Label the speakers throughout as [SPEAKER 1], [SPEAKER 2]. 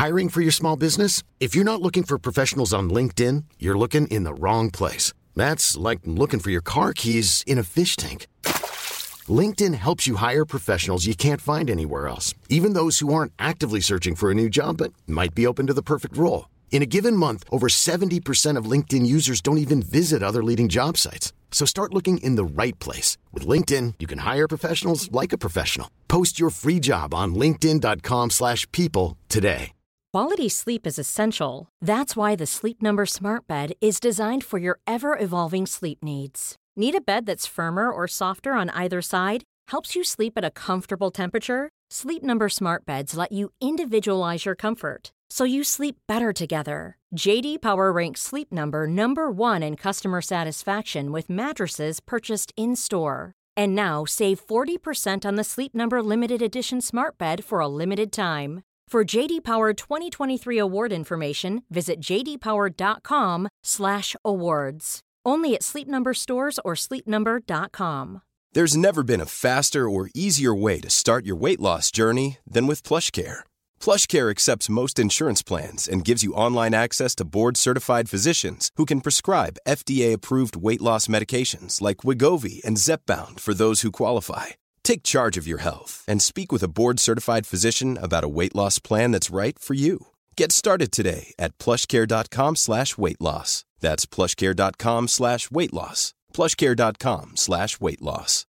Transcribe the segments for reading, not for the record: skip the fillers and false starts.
[SPEAKER 1] Hiring for your small business? If you're not looking for professionals on LinkedIn, you're looking in the wrong place. That's like looking for your car keys in a fish tank. LinkedIn helps you hire professionals you can't find anywhere else, even those who aren't actively searching for a new job but might be open to the perfect role. In a given month, over 70% of LinkedIn users don't even visit other leading job sites. So start looking in the right place. With LinkedIn, you can hire professionals like a professional. Post your free job on linkedin.com/people today.
[SPEAKER 2] Quality sleep is essential. That's why the Sleep Number Smart Bed is designed for your ever-evolving sleep needs. Need a bed that's firmer or softer on either side? Helps you sleep at a comfortable temperature? Sleep Number Smart Beds let you individualize your comfort, so you sleep better together. JD Power ranks Sleep Number number one in customer satisfaction with mattresses purchased in-store. And now, save 40% on the Sleep Number Limited Edition Smart Bed for a limited time. For JD Power 2023 award information, visit jdpower.com/awards. Only at Sleep Number stores or sleepnumber.com.
[SPEAKER 3] There's never been a faster or easier way to start your weight loss journey than with PlushCare. PlushCare accepts most insurance plans and gives you online access to board-certified physicians who can prescribe FDA-approved weight loss medications like Wegovy and Zepbound for those who qualify. Take charge of your health and speak with a board-certified physician about a weight loss plan that's right for you. Get started today at plushcare.com/weightloss. That's plushcare.com/weightloss. plushcare.com/weightloss.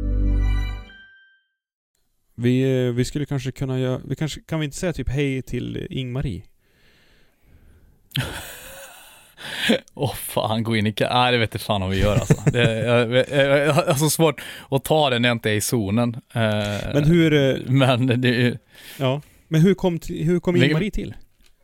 [SPEAKER 4] Vi skulle kanske kunna göra... Kan vi inte säga typ hej till Ingmarie?
[SPEAKER 5] Fan, gå in i... Nej, det vet inte fan om vi gör alltså. Jag har så svårt att ta det när jag inte är i zonen.
[SPEAKER 4] Men hur...
[SPEAKER 5] Men det...
[SPEAKER 4] Ja, men hur kom Ingmarie till?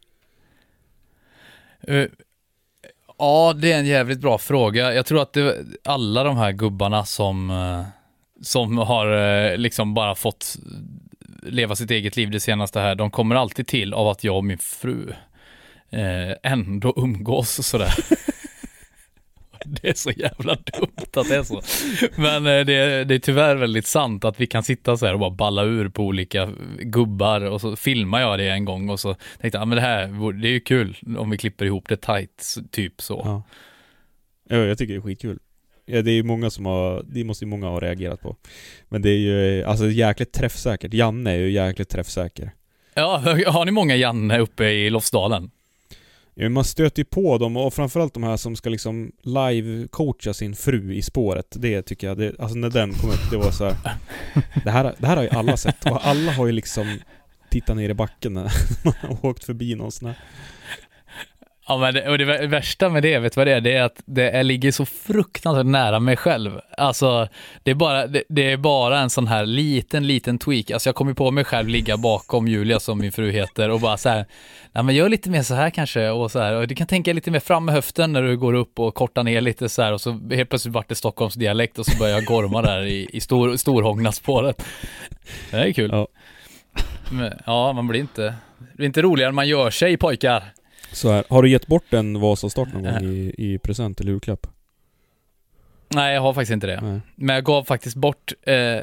[SPEAKER 5] Ja, det är en jävligt bra fråga. Jag tror att alla de här gubbarna som har liksom bara fått leva sitt eget liv det senaste här, de kommer alltid till av att jag och min fru ändå umgås sådär. Det är så jävla dumt att det är så. Men det är tyvärr väldigt sant att vi kan sitta så här och bara balla ur på olika gubbar, och så filmar jag det en gång och så tänkte jag, men det är ju kul om vi klipper ihop det tight, typ så.
[SPEAKER 4] Ja, jag tycker det är skitkul. Ja, det är ju många det måste ju många ha reagerat på. Men det är ju alltså jäkligt träffsäkert. Janne är ju jäkligt träffsäker.
[SPEAKER 5] Ja, har ni många Janne uppe i Lofsdalen?
[SPEAKER 4] Ja, man stöter ju på dem, och framförallt de här som ska liksom live-coacha sin fru i spåret. Det tycker jag, alltså när den kom upp, det var så här. Det här har ju alla sett, och alla har ju liksom tittat ner i backen när man har åkt förbi någon sån här.
[SPEAKER 5] Ja, men det värsta med det, vet du vad det är? Det är att det ligger så fruktansvärt nära mig själv. Alltså, det är bara en sån här liten tweak. Alltså, jag kommer på mig själv ligga bakom Julia, som min fru heter, och bara så här, nej men gör lite mer så här kanske, och så här, och du kan tänka lite mer fram med höften när du går upp och kortar ner lite så här, och så helt plötsligt vart det Stockholms dialekt, och så börjar jag gorma där i storhångnaspåret. Det är kul. Ja. Men, ja, det blir inte roligare än man gör sig, pojkar.
[SPEAKER 4] Så här, har du gett bort en Vasastart någon gång i present eller julklapp?
[SPEAKER 5] Nej, jag har faktiskt inte det. Nej. Men jag gav faktiskt bort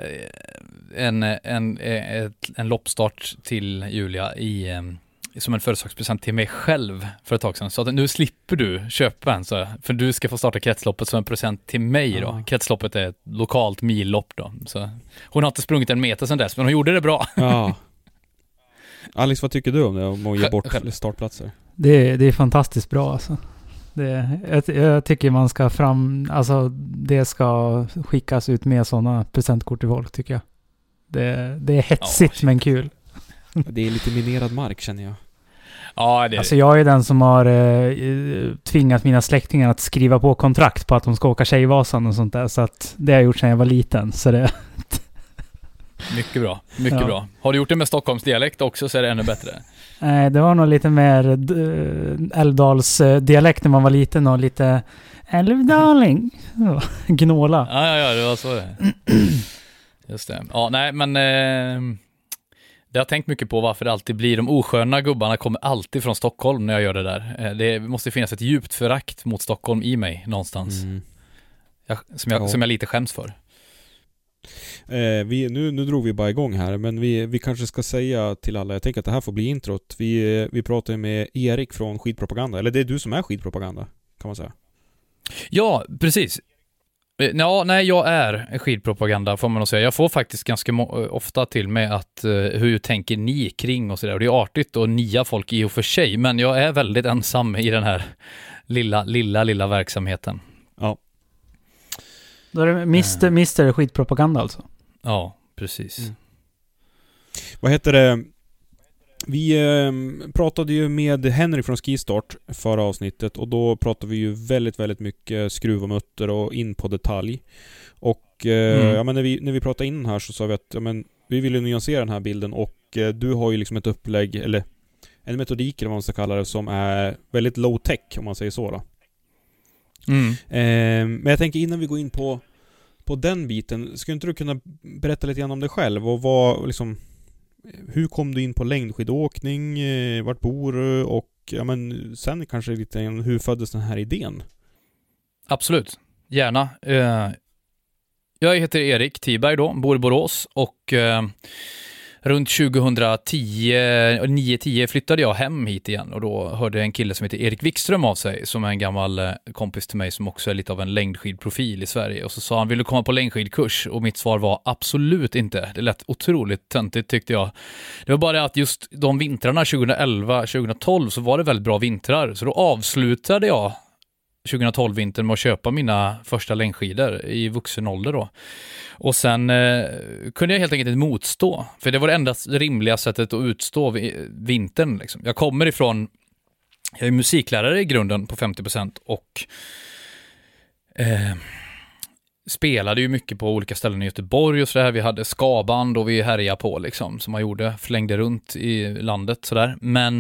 [SPEAKER 5] en loppstart till Julia som en födelsedagspresent till mig själv för ett tag sedan. Så att nu slipper du köpa en, så, för du ska få starta kretsloppet som en present till mig då. Kretsloppet är ett lokalt millopp då. Så hon har inte sprungit en meter sedan dess, men hon gjorde det bra.
[SPEAKER 4] Ja. Alex, vad tycker du om det? Om att ge bort startplatser?
[SPEAKER 6] Det är fantastiskt bra alltså. Jag tycker man ska det ska skickas ut med sådana presentkort till folk, tycker jag. Det är hetsigt men kul.
[SPEAKER 4] Det är lite minerad mark, känner jag.
[SPEAKER 5] Ja,
[SPEAKER 6] alltså jag är den som har tvingat mina släktingar att skriva på kontrakt på att de ska åka Tjejvasan och sånt där, så att det har jag gjort sedan jag var liten, så det...
[SPEAKER 5] Mycket bra. Har du gjort det med Stockholms dialekt också, så är det ännu bättre.
[SPEAKER 6] Nej, det var nog lite mer Älvdals dialekt när man var liten, och lite Älvdaling. Gnåla.
[SPEAKER 5] Ja, det var så det. Just det. Ja, nej, men det har jag tänkt mycket på, varför det alltid blir de osköna gubbarna kommer alltid från Stockholm när jag gör det där. Det måste finnas ett djupt förakt mot Stockholm i mig någonstans. Som jag lite skäms för.
[SPEAKER 4] Nu drog vi bara igång här, men vi kanske ska säga till alla, jag tänker att det här får bli introt. Vi pratar med Erik från Skidpropaganda, eller det är du som är Skidpropaganda, kan man säga.
[SPEAKER 5] Ja, precis. Nej, jag är skidpropaganda får man nog säga. Jag får faktiskt ganska ofta till mig att hur tänker ni kring och sådär. Och det är artigt och nya folk i och för sig, men jag är väldigt ensam i den här lilla verksamheten.
[SPEAKER 4] Ja.
[SPEAKER 6] Då är det Mr. Skidpropaganda alltså?
[SPEAKER 5] Ja, precis.
[SPEAKER 4] Vad heter det? Vi pratade ju med Henrik från Skistart förra avsnittet, och då pratade vi ju väldigt, väldigt mycket skruv och mutter och in på detalj. Och ja, men när vi pratade in här så sa vi att ja, men vi ville nyansera den här bilden, och du har ju liksom ett upplägg, eller en metodik eller vad man ska kalla det, som är väldigt low tech, om man säger så då. Men jag tänker innan vi går in på den biten, skulle inte du kunna berätta lite grann om dig själv och vad liksom, hur kom du in på längdskidåkning, vart bor du, och ja, men sen kanske lite grann, hur föddes den här idén?
[SPEAKER 5] Absolut, gärna. Jag heter Erik Tiberg då, bor i Borås, och runt 2010 flyttade jag hem hit igen, och då hörde en kille som heter Erik Wikström av sig, som är en gammal kompis till mig som också är lite av en längdskidprofil i Sverige, och så sa han, vill du komma på längdskidkurs? Och mitt svar var absolut inte. Det lät otroligt töntigt tyckte jag. Det var bara det att just de vintrarna 2011-2012 så var det väldigt bra vintrar, så då avslutade jag 2012-vintern med att köpa mina första längdskidor i vuxen ålder då. Och sen kunde jag helt enkelt inte motstå. För det var det enda rimliga sättet att utstå vintern. Liksom. Jag är musiklärare i grunden på 50% och spelade ju mycket på olika ställen i Göteborg och sådär. Vi hade skaband och vi härjade på liksom, som man gjorde. Flängde runt i landet sådär. Men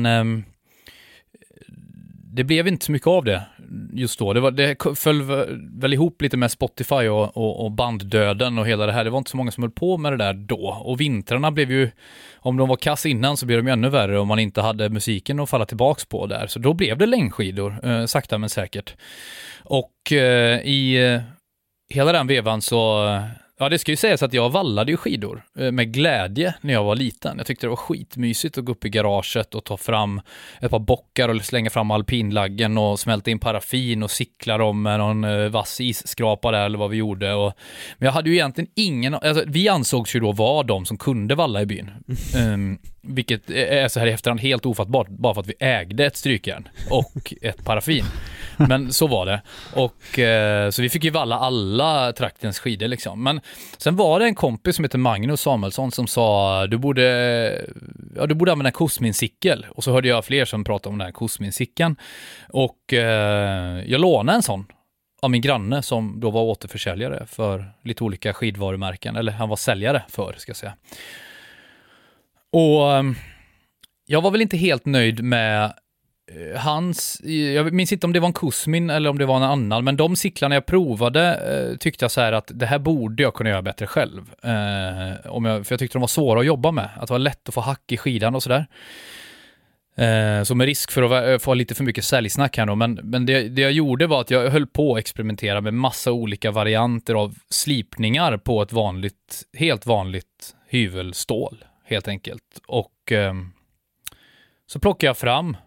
[SPEAKER 5] det blev inte så mycket av det just då. Det föll väl ihop lite med Spotify och banddöden och hela det här. Det var inte så många som höll på med det där då. Och vintrarna blev ju, om de var kass innan så blev de ju ännu värre om man inte hade musiken att falla tillbaks på där. Så då blev det längdskidor, sakta men säkert. Och i hela den vevan så... Ja, det ska ju sägas att jag vallade ju skidor med glädje när jag var liten. Jag tyckte det var skitmysigt att gå upp i garaget och ta fram ett par bockar och slänga fram alpinlaggen och smälta in paraffin och cykla dem med någon vass isskrapa där eller vad vi gjorde. Men jag hade ju egentligen ingen... Alltså, vi ansågs ju då vara de som kunde valla i byn. Vilket är så här i efterhand helt ofattbart, bara för att vi ägde ett strykjärn och ett paraffin. Men så var det. Och så vi fick ju valla alla traktens skidor liksom. Men sen var det en kompis som heter Magnus Samuelsson som sa du borde använda en Kosmincykel. Och så hörde jag fler som pratade om den här Kosmincykeln. Och jag lånade en sån av min granne som då var återförsäljare för lite olika skidvarumärken. Eller han var säljare för, ska jag säga. Och jag var väl inte helt nöjd med jag minns inte om det var en Kosmin eller om det var en annan, men de cyklarna jag provade tyckte jag så här att det här borde jag kunna göra bättre själv. För jag tyckte de var svåra att jobba med. Att det var lätt att få hack i skidan och sådär. Så med risk för att få lite för mycket säljsnack här då. Men det jag gjorde var att jag höll på att experimentera med massa olika varianter av slipningar på ett helt vanligt hyvelstål, helt enkelt. Och så plockade jag fram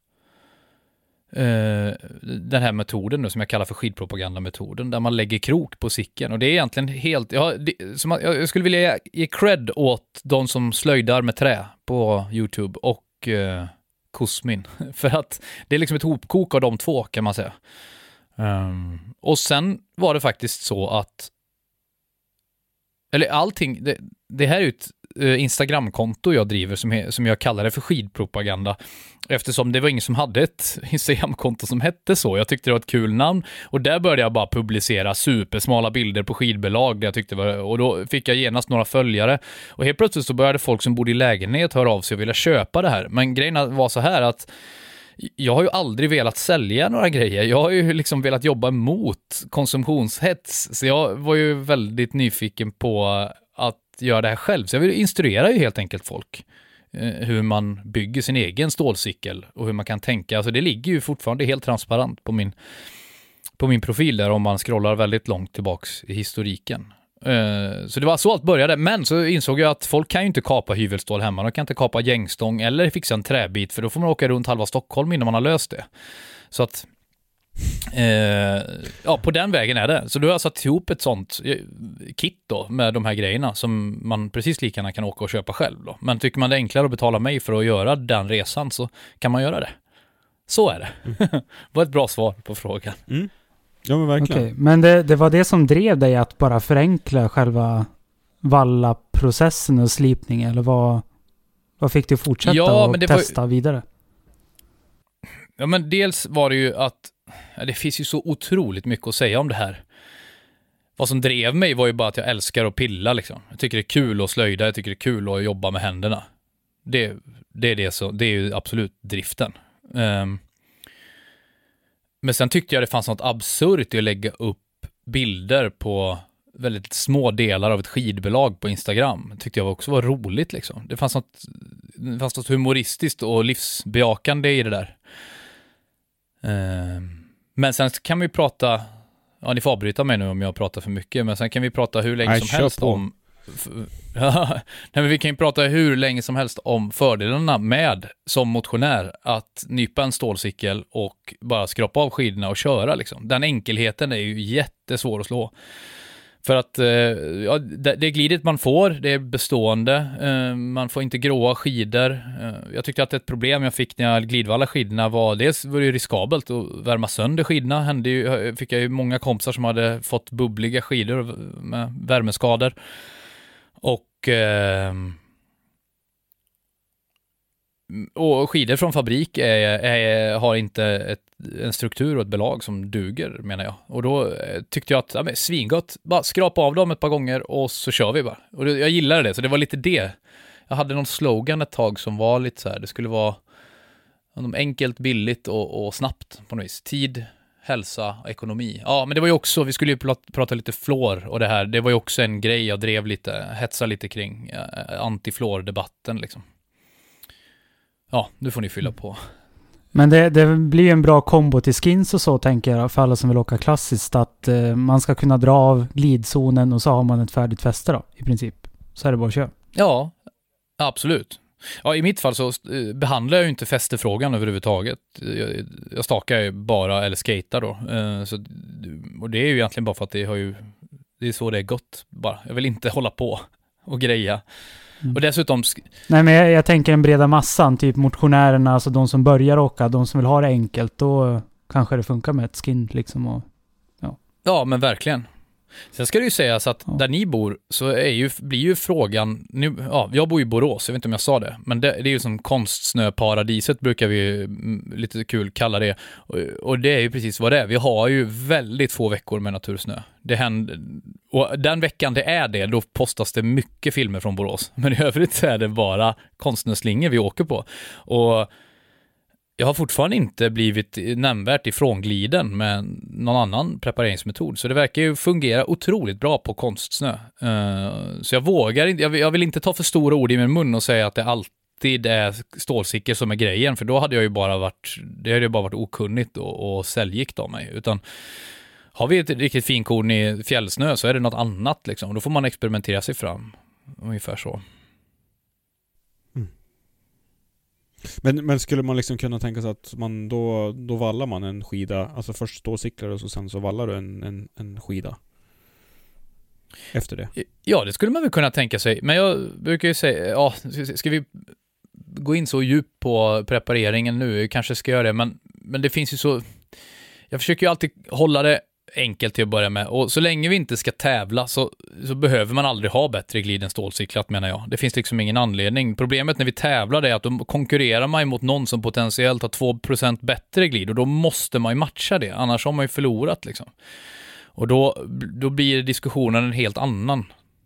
[SPEAKER 5] den här metoden då, som jag kallar för skidpropagandametoden, där man lägger krok på cykeln. Och det är egentligen helt... jag skulle vilja ge cred åt de som slöjdar med trä på YouTube och Kosmin. För att det är liksom ett hopkok av de två, kan man säga. Och sen var det faktiskt så att... Eller allting... Det här är ju ett Instagramkonto jag driver som jag kallar det för skidpropaganda, eftersom det var ingen som hade ett Instagramkonto som hette så. Jag tyckte det var ett kul namn, och där började jag bara publicera supersmala bilder på skidbelag där jag tyckte och då fick jag genast några följare, och helt plötsligt så började folk som bodde i lägenhet höra av sig och ville köpa det här. Men grejen var så här att jag har ju aldrig velat sälja några grejer. Jag har ju liksom velat jobba mot konsumtionshets, så jag var ju väldigt nyfiken på att göra det här själv. Så jag vill instruera ju helt enkelt folk hur man bygger sin egen stålcykel och hur man kan tänka. Alltså det ligger ju fortfarande helt transparent på min profil där, om man scrollar väldigt långt tillbaks i historiken. Så det var så allt började. Men så insåg jag att folk kan ju inte kapa hyvelstål hemma. De kan inte kapa gängstång eller fixa en träbit, för då får man åka runt halva Stockholm innan man har löst det. Så att på den vägen är det. Så då har jag satt ihop ett sånt kit då med de här grejerna som man precis lika gärna kan åka och köpa själv då. Men tycker man det är enklare att betala mig för att göra den resan, så kan man göra det. Så är det. Det var ett bra svar på frågan.
[SPEAKER 4] Ja, men verkligen.
[SPEAKER 6] Okej, men det var det som drev dig att bara förenkla själva vallaprocessen och slipningen, eller vad fick du fortsätta och testa vidare?
[SPEAKER 5] Ja, men dels var det ju att det finns ju så otroligt mycket att säga om det här. Vad som drev mig var ju bara att jag älskar att pilla liksom. Jag tycker det är kul att slöjda, jag tycker det är kul att jobba med händerna. Det är ju absolut driften. Men sen tyckte jag det fanns något absurt i att lägga upp bilder på väldigt små delar av ett skidbelag på Instagram. Tyckte jag också var roligt liksom. Det fanns något humoristiskt och livsbejakande i det där. Men sen kan vi prata, ni får avbryta mig nu om jag pratar för mycket, men sen kan vi prata hur länge som helst om men vi kan ju prata hur länge som helst om fördelarna med som motionär att nypa en stålcykel och bara skrapa av skidorna och köra liksom. Den enkelheten är ju jättesvår att slå. För att det glidet man får, det är bestående. Man får inte gråa skidor. Jag tyckte att ett problem jag fick när jag glidvallade skidorna var, dels var det ju riskabelt att värma sönder skidorna. Fick jag ju många kompisar som hade fått bubbliga skidor med värmeskador. Och skidor från fabrik har inte en struktur och ett belag som duger, menar jag. Och då tyckte jag att svingott, bara skrapa av dem ett par gånger och så kör vi bara. Och jag gillade det, så det var lite det. Jag hade någon slogan ett tag som var lite så här, det skulle vara enkelt, billigt och snabbt på något vis. Tid, hälsa, ekonomi. Ja, men det var ju också, vi skulle ju prata lite fluor och det här. Det var ju också en grej jag drev lite, hetsade lite kring anti-fluor-debatten liksom. Ja, nu får ni fylla på. Men
[SPEAKER 6] det blir en bra kombo till skins och så, tänker jag, för alla som vill åka klassiskt, att man ska kunna dra av glidzonen och så har man ett färdigt fäste då, i princip. Så är det bara att köra. Ja,
[SPEAKER 5] absolut. Ja, i mitt fall så behandlar jag ju inte fästefrågan överhuvudtaget. Jag stakar ju bara, eller skater då. Och det är ju egentligen bara för att det är så det är gott bara. Jag vill inte hålla på och greja. Och dessutom...
[SPEAKER 6] Nej, men jag tänker den breda massan, typ motionärerna, alltså de som börjar åka, de som vill ha det enkelt, då kanske det funkar med ett skin liksom. Och,
[SPEAKER 5] ja, men verkligen. Sen ska det ju sägas att där ni bor så blir ju frågan nu, jag bor i Borås, jag vet inte om jag sa det, men det är ju som konstsnöparadiset brukar vi lite kul kalla det, och det är ju precis vad det är. Vi har ju väldigt få veckor med natursnö. Det händer, och den veckan det är det, då postas det mycket filmer från Borås, men i övrigt så är det bara konstsnöslingor vi åker på. Och jag har fortfarande inte blivit nämnvärt ifrångliden med någon annan prepareringsmetod. Så det verkar ju fungera otroligt bra på konstsnö. Så jag vill inte ta för stora ord i min mun och säga att det alltid är stålsikker som är grejen. För då hade jag ju bara varit okunnigt och säljgikt av mig. Utan har vi ett riktigt finkorn i fjällsnö så är det något annat liksom. Då får man experimentera sig fram. Ungefär så.
[SPEAKER 4] Men skulle man liksom kunna tänka sig att man då vallar man en skida, alltså först stålcyklar och sen så vallar du en skida efter det?
[SPEAKER 5] Ja, det skulle man väl kunna tänka sig. Men jag brukar ju säga, ska vi gå in så djupt på prepareringen nu? Jag kanske ska göra det, men det finns ju så... Jag försöker ju alltid hålla det enkelt till att börja med. Och så länge vi inte ska tävla så behöver man aldrig ha bättre glid än stålcyklat, menar jag. Det finns liksom ingen anledning. Problemet när vi tävlar är att då konkurrerar man mot någon som potentiellt har 2% bättre glid, och då måste man ju matcha det. Annars har man ju förlorat liksom. Och då blir diskussionen en helt annan.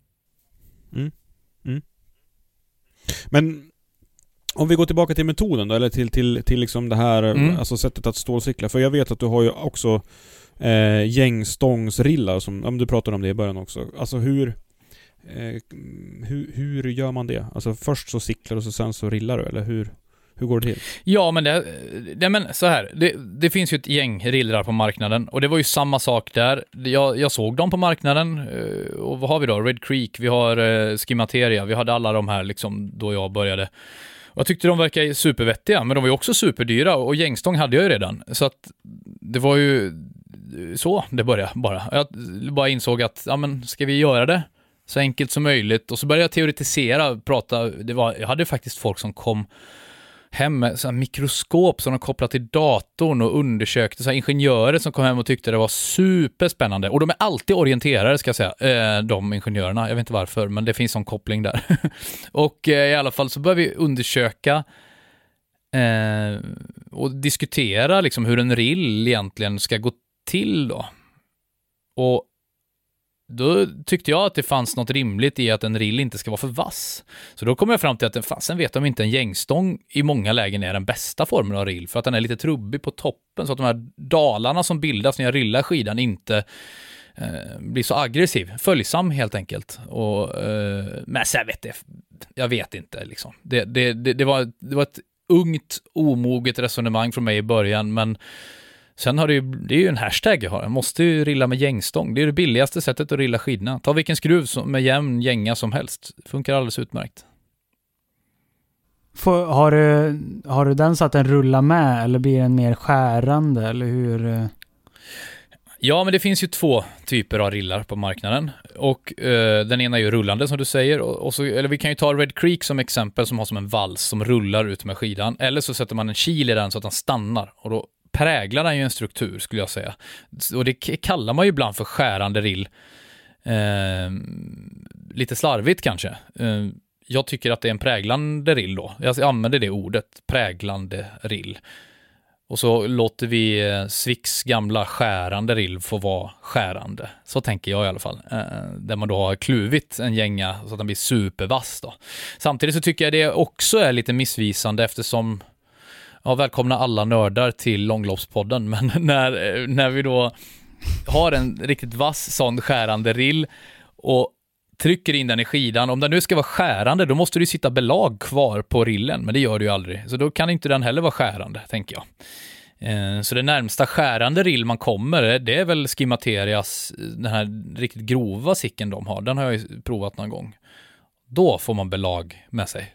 [SPEAKER 4] Men om vi går tillbaka till metoden då, eller till liksom det här alltså sättet att stålcykla. För jag vet att du har ju också gängstångsrillar som, om du pratade om det i början också. Alltså hur gör man det? Alltså först så cyklar och så sen så rillar du, eller hur Hur går det till?
[SPEAKER 5] Ja, men men så här. Det finns ju ett gäng rillrar på marknaden. Och det var ju samma sak där. Jag såg dem på marknaden. Och vad har vi då? Red Creek, vi har Skimateria. Vi hade alla de här liksom då jag började. Och jag tyckte de verkar supervettiga. Men de var ju också superdyra. Och gängstång hade jag ju redan. Så att det var ju så det började bara. Jag bara insåg att ja, men ska vi göra det så enkelt som möjligt? Och så började jag teoretisera, prata. Jag hade faktiskt folk som kom hem med så här mikroskop som de kopplade till datorn och undersökte, så här ingenjörer som kom hem och tyckte det var superspännande. Och de är alltid orienterare, ska jag säga, de ingenjörerna. Jag vet inte varför, men det finns en koppling där. Och i alla fall så började vi undersöka och diskutera liksom hur en rill egentligen ska gå till då. Och då tyckte jag att det fanns något rimligt i att en rill inte ska vara för vass. Så då kom jag fram till att sen vet de inte en gängstång i många lägen är den bästa formen av rill, för att den är lite trubbig på toppen, så att de här dalarna som bildas när jag rillar skidan inte blir så aggressiv, följsam helt enkelt. Och men så jag vet inte liksom. Det var ett ungt, omoget resonemang från mig i början, men sen har det är ju en hashtag jag har. Jag måste ju rilla med gängstång. Det är det billigaste sättet att rilla skidorna. Ta vilken skruv med jämn gänga som helst. Funkar alldeles utmärkt.
[SPEAKER 6] Har du den så att den rullar med, eller blir den mer skärande, eller hur?
[SPEAKER 5] Ja, men det finns ju 2 typer av rillar på marknaden. Och den ena är ju rullande som du säger. Och så, eller vi kan ju ta Red Creek som exempel, som har som en vals som rullar ut med skidan. Eller så sätter man en kil i den så att den stannar. Och då präglar den ju en struktur, skulle jag säga. Och det kallar man ju ibland för skärande rill. Lite slarvigt kanske. Jag tycker att det är en präglande rill då. Jag använder det ordet, präglande rill. Och så låter vi Swix gamla skärande rill få vara skärande. Så tänker jag i alla fall. Där man då har kluvit en gänga så att den blir supervass då. Samtidigt så tycker jag det också är lite missvisande, eftersom välkomna alla nördar till Långloppspodden, men när vi då har en riktigt vass sån skärande rill och trycker in den i skidan, om den nu ska vara skärande, då måste det sitta belag kvar på rillen, men det gör det ju aldrig, så då kan inte den heller vara skärande, tänker jag. Så det närmsta skärande rill man kommer, det är väl Skimaterias, den här riktigt grova sicken de har, den har jag ju provat någon gång. Då får man belag med sig.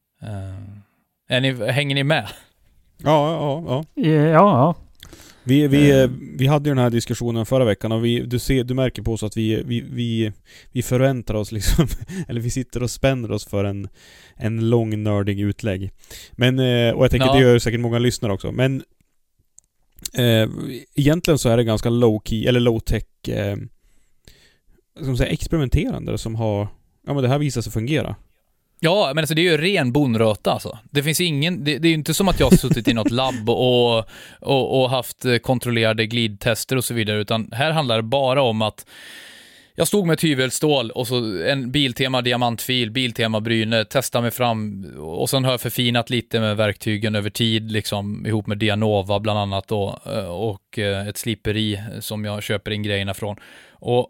[SPEAKER 5] Hänger ni med?
[SPEAKER 4] Ja.
[SPEAKER 6] Ja.
[SPEAKER 4] Vi hade ju den här diskussionen förra veckan, och du märker på oss att vi förväntar oss liksom, eller vi sitter och spänner oss för en lång nördig utlägg. Men och jag tänker det gör säkert många lyssnare också. Men egentligen så är det ganska low key eller low tech som säger experimenterande som har men det här visar sig fungera.
[SPEAKER 5] Ja, men alltså det är ju ren bonröta alltså. Det finns ingen, det är ju inte som att jag har suttit i något labb och haft kontrollerade glidtester och så vidare, utan här handlar det bara om att jag stod med tyvelstål och så en Biltema diamantfil, Biltema bryne, testade mig fram, och sen har jag förfinat lite med verktygen över tid liksom, ihop med Dianova bland annat då, och ett sliperi som jag köper in grejerna från. Och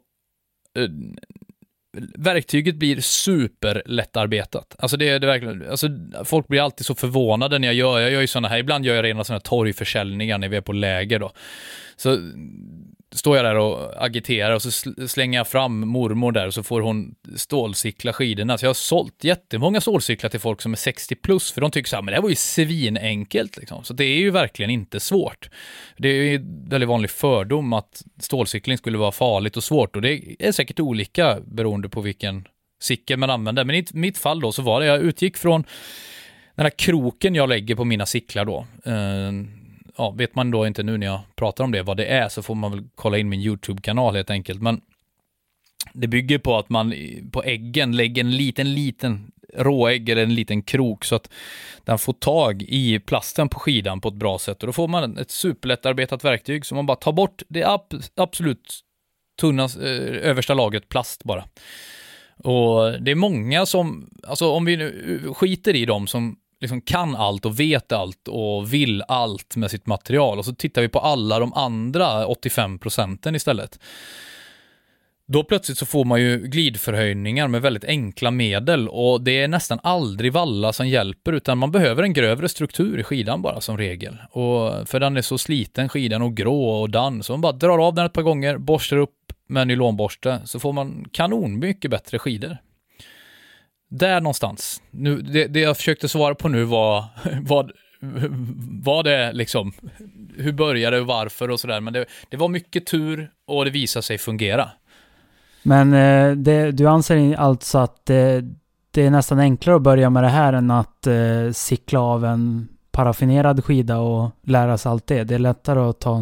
[SPEAKER 5] verktyget blir superlättarbetat. Alltså det är verkligen, alltså folk blir alltid så förvånade när jag gör ju såna här, ibland gör jag rena såna här torgförsäljningar när vi är på läger då. Så står jag där och agiterar och så slänger jag fram mormor där och så får hon stålcykla skidorna. Så jag har sålt jättemånga stålcyklar till folk som är 60 plus, för de tycker så här, men det här var ju svinenkelt liksom. Så det är ju verkligen inte svårt. Det är ju en väldigt vanlig fördom att stålcykling skulle vara farligt och svårt, och det är säkert olika beroende på vilken cykel man använder. Men i mitt fall då så var det, jag utgick från den här kroken jag lägger på mina cyklar då. Ja, vet man då inte nu när jag pratar om det vad det är, så får man väl kolla in min YouTube-kanal helt enkelt. Men det bygger på att man på äggen lägger en liten råägg eller en liten krok så att den får tag i plasten på skidan på ett bra sätt. Och då får man ett superlättarbetat verktyg som man bara tar bort det absolut tunna översta lagret plast bara. Och det är många som, alltså om vi nu skiter i dem som liksom kan allt och vet allt och vill allt med sitt material, och så tittar vi på alla de andra 85% istället. då plötsligt så får man ju glidförhöjningar med väldigt enkla medel, och det är nästan aldrig valla som hjälper, utan man behöver en grövre struktur i skidan bara som regel. Och för den är så sliten, skidan, och grå och dann, så man bara drar av den ett par gånger, borstar upp med nylonborste, så får man kanon mycket bättre skidor. Där någonstans. Nu, det jag försökte svara på nu var vad det liksom, hur började och varför och sådär, men det var mycket tur och det visade sig fungera.
[SPEAKER 6] Men du anser alltså att det är nästan enklare att börja med det här än att cykla av en paraffinerad skida och lära sig allt det. Det är lättare att ta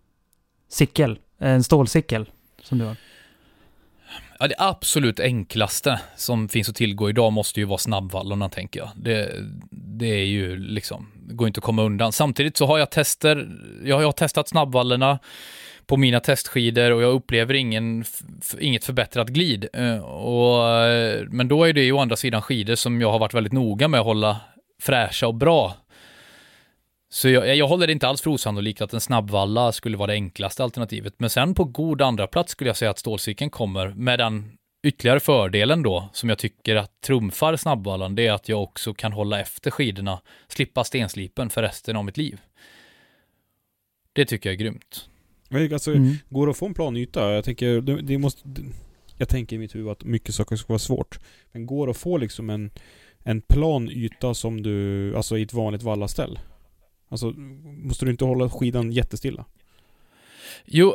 [SPEAKER 6] en stålcykel som du har.
[SPEAKER 5] Ja, det absolut enklaste som finns att tillgå idag måste ju vara snabbvallorna, tänker jag. Det är ju liksom, det går inte att komma undan. Samtidigt så har jag har testat snabbvallarna på mina testskidor och jag upplever inget förbättrat glid. Men då är det ju å andra sidan skidor som jag har varit väldigt noga med att hålla fräscha och bra. Så jag håller det inte alls för osannolikt att en snabbvalla skulle vara det enklaste alternativet. Men sen på god andra plats skulle jag säga att stålcykeln kommer med den ytterligare fördelen då, som jag tycker att trumfar snabbvallan, det är att jag också kan hålla efter skidorna, slippa stenslipen för resten av mitt liv. Det tycker jag är grymt.
[SPEAKER 4] Alltså, går det att få en planyta? Jag tänker i mitt huvud att mycket saker ska vara svårt. Men går det att få liksom en plan yta som du, alltså i ett vanligt vallaställ? Alltså, måste du inte hålla skidan jättestilla?
[SPEAKER 5] Jo,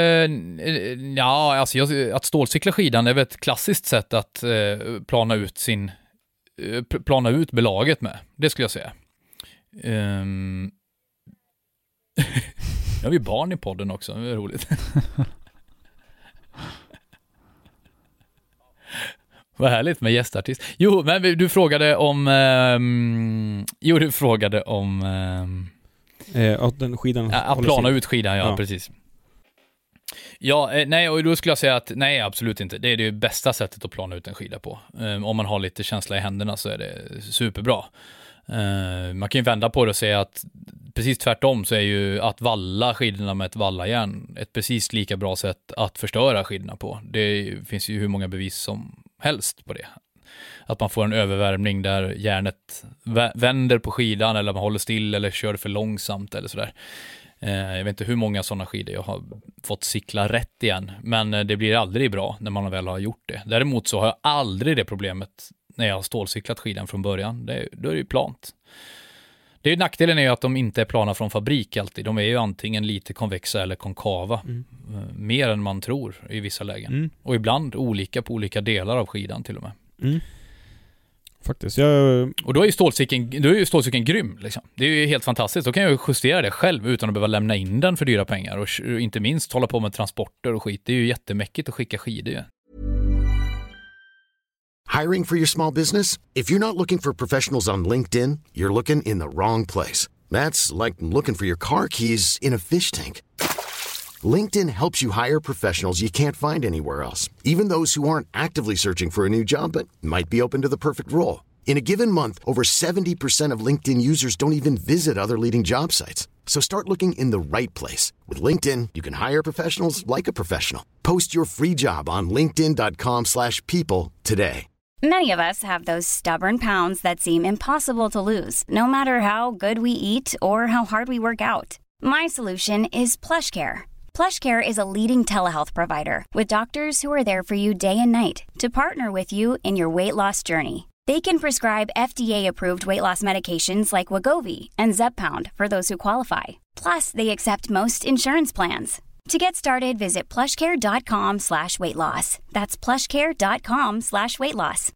[SPEAKER 5] att stålcykla skidan är väl ett klassiskt sätt att plana ut belaget med. Det skulle jag säga. Nu har vi barn i podden också, det är roligt. Vad härligt med gästartist. Jo, men du frågade om
[SPEAKER 4] att den skidan
[SPEAKER 5] att plana ut skidan, ja, precis. Ja, nej, och då skulle jag säga att nej, absolut inte. Det är det bästa sättet att plana ut en skida på. Om man har lite känsla i händerna så är det superbra. Man kan ju vända på det och säga att precis tvärtom så är ju att valla skidorna med ett vallajärn ett precis lika bra sätt att förstöra skidorna på. Det finns ju hur många bevis som helst på det. Att man får en övervärmning där järnet vänder på skidan, eller man håller still eller kör för långsamt eller sådär. Jag vet inte hur många sådana skidor jag har fått cykla rätt igen, men det blir aldrig bra när man väl har gjort det. Däremot så har jag aldrig det problemet när jag har stålcyklat skidan från början. Då är det ju plant. Det är ju nackdelen är ju att de inte är plana från fabrik alltid. De är ju antingen lite konvexa eller konkava. Mer än man tror i vissa lägen. Och ibland olika på olika delar av skidan till och med.
[SPEAKER 4] Faktiskt.
[SPEAKER 5] Och då är ju stålcykeln grym liksom. Det är ju helt fantastiskt. Då kan jag ju justera det själv utan att behöva lämna in den för dyra pengar. Och inte minst hålla på med transporter och skit. Det är ju jättemäckigt att skicka skidor ju.
[SPEAKER 1] Hiring for your small business? If you're not looking for professionals on LinkedIn, you're looking in the wrong place. That's like looking for your car keys in a fish tank. LinkedIn helps you hire professionals you can't find anywhere else, even those who aren't actively searching for a new job but might be open to the perfect role. In a given month, over 70% of LinkedIn users don't even visit other leading job sites. So start looking in the right place. With LinkedIn, you can hire professionals like a professional. Post your free job on linkedin.com/people today.
[SPEAKER 7] Many of us have those stubborn pounds that seem impossible to lose, no matter how good we eat or how hard we work out. My solution is PlushCare. PlushCare is a leading telehealth provider with doctors who are there for you day and night to partner with you in your weight loss journey. They can prescribe FDA-approved weight loss medications like Wegovy and Zepbound for those who qualify. Plus, they accept most insurance plans. To get started, visit plushcare.com/weightloss. That's plushcare.com/weightloss.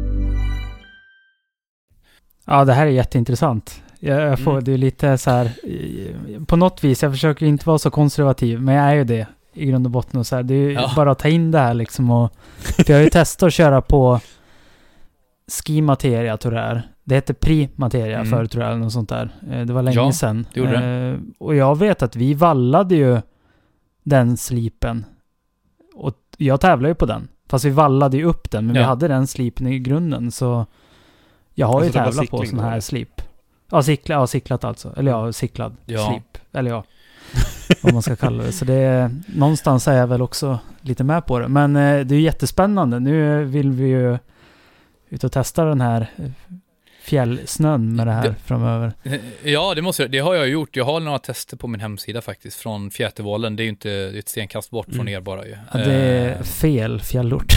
[SPEAKER 6] Ja, det här är jätteintressant. Jag får det är lite så här på något vis, jag försöker inte vara så konservativ, men jag är ju det i grund och botten och så här. Det är ju bara att ta in det här liksom, och för jag har ju testat att köra på Ski Materia, tror jag det är. Det hette Pri Materia förut, tror jag, eller något sånt där. Det var länge sedan.
[SPEAKER 5] Det gjorde det.
[SPEAKER 6] Och jag vet att vi vallade ju den slipen. Och jag tävlade ju på den. Fast vi vallade ju upp den, men vi hade den slipen i grunden, så jag har ju tävlat på sån här slip. Ja, cyklat alltså. Eller ja, cyklad slip. Eller ja. vad man ska kalla det. Så det är, någonstans är jag väl också lite med på det. Men det är jättespännande. Nu vill vi ju ut och testa den här fjällsnön med det här framöver.
[SPEAKER 5] Ja, det har jag gjort. Jag har några tester på min hemsida faktiskt från Fjätervålen. Det är ju inte ett stenkast bort från er bara ju.
[SPEAKER 6] Ja, det är fel fjällort.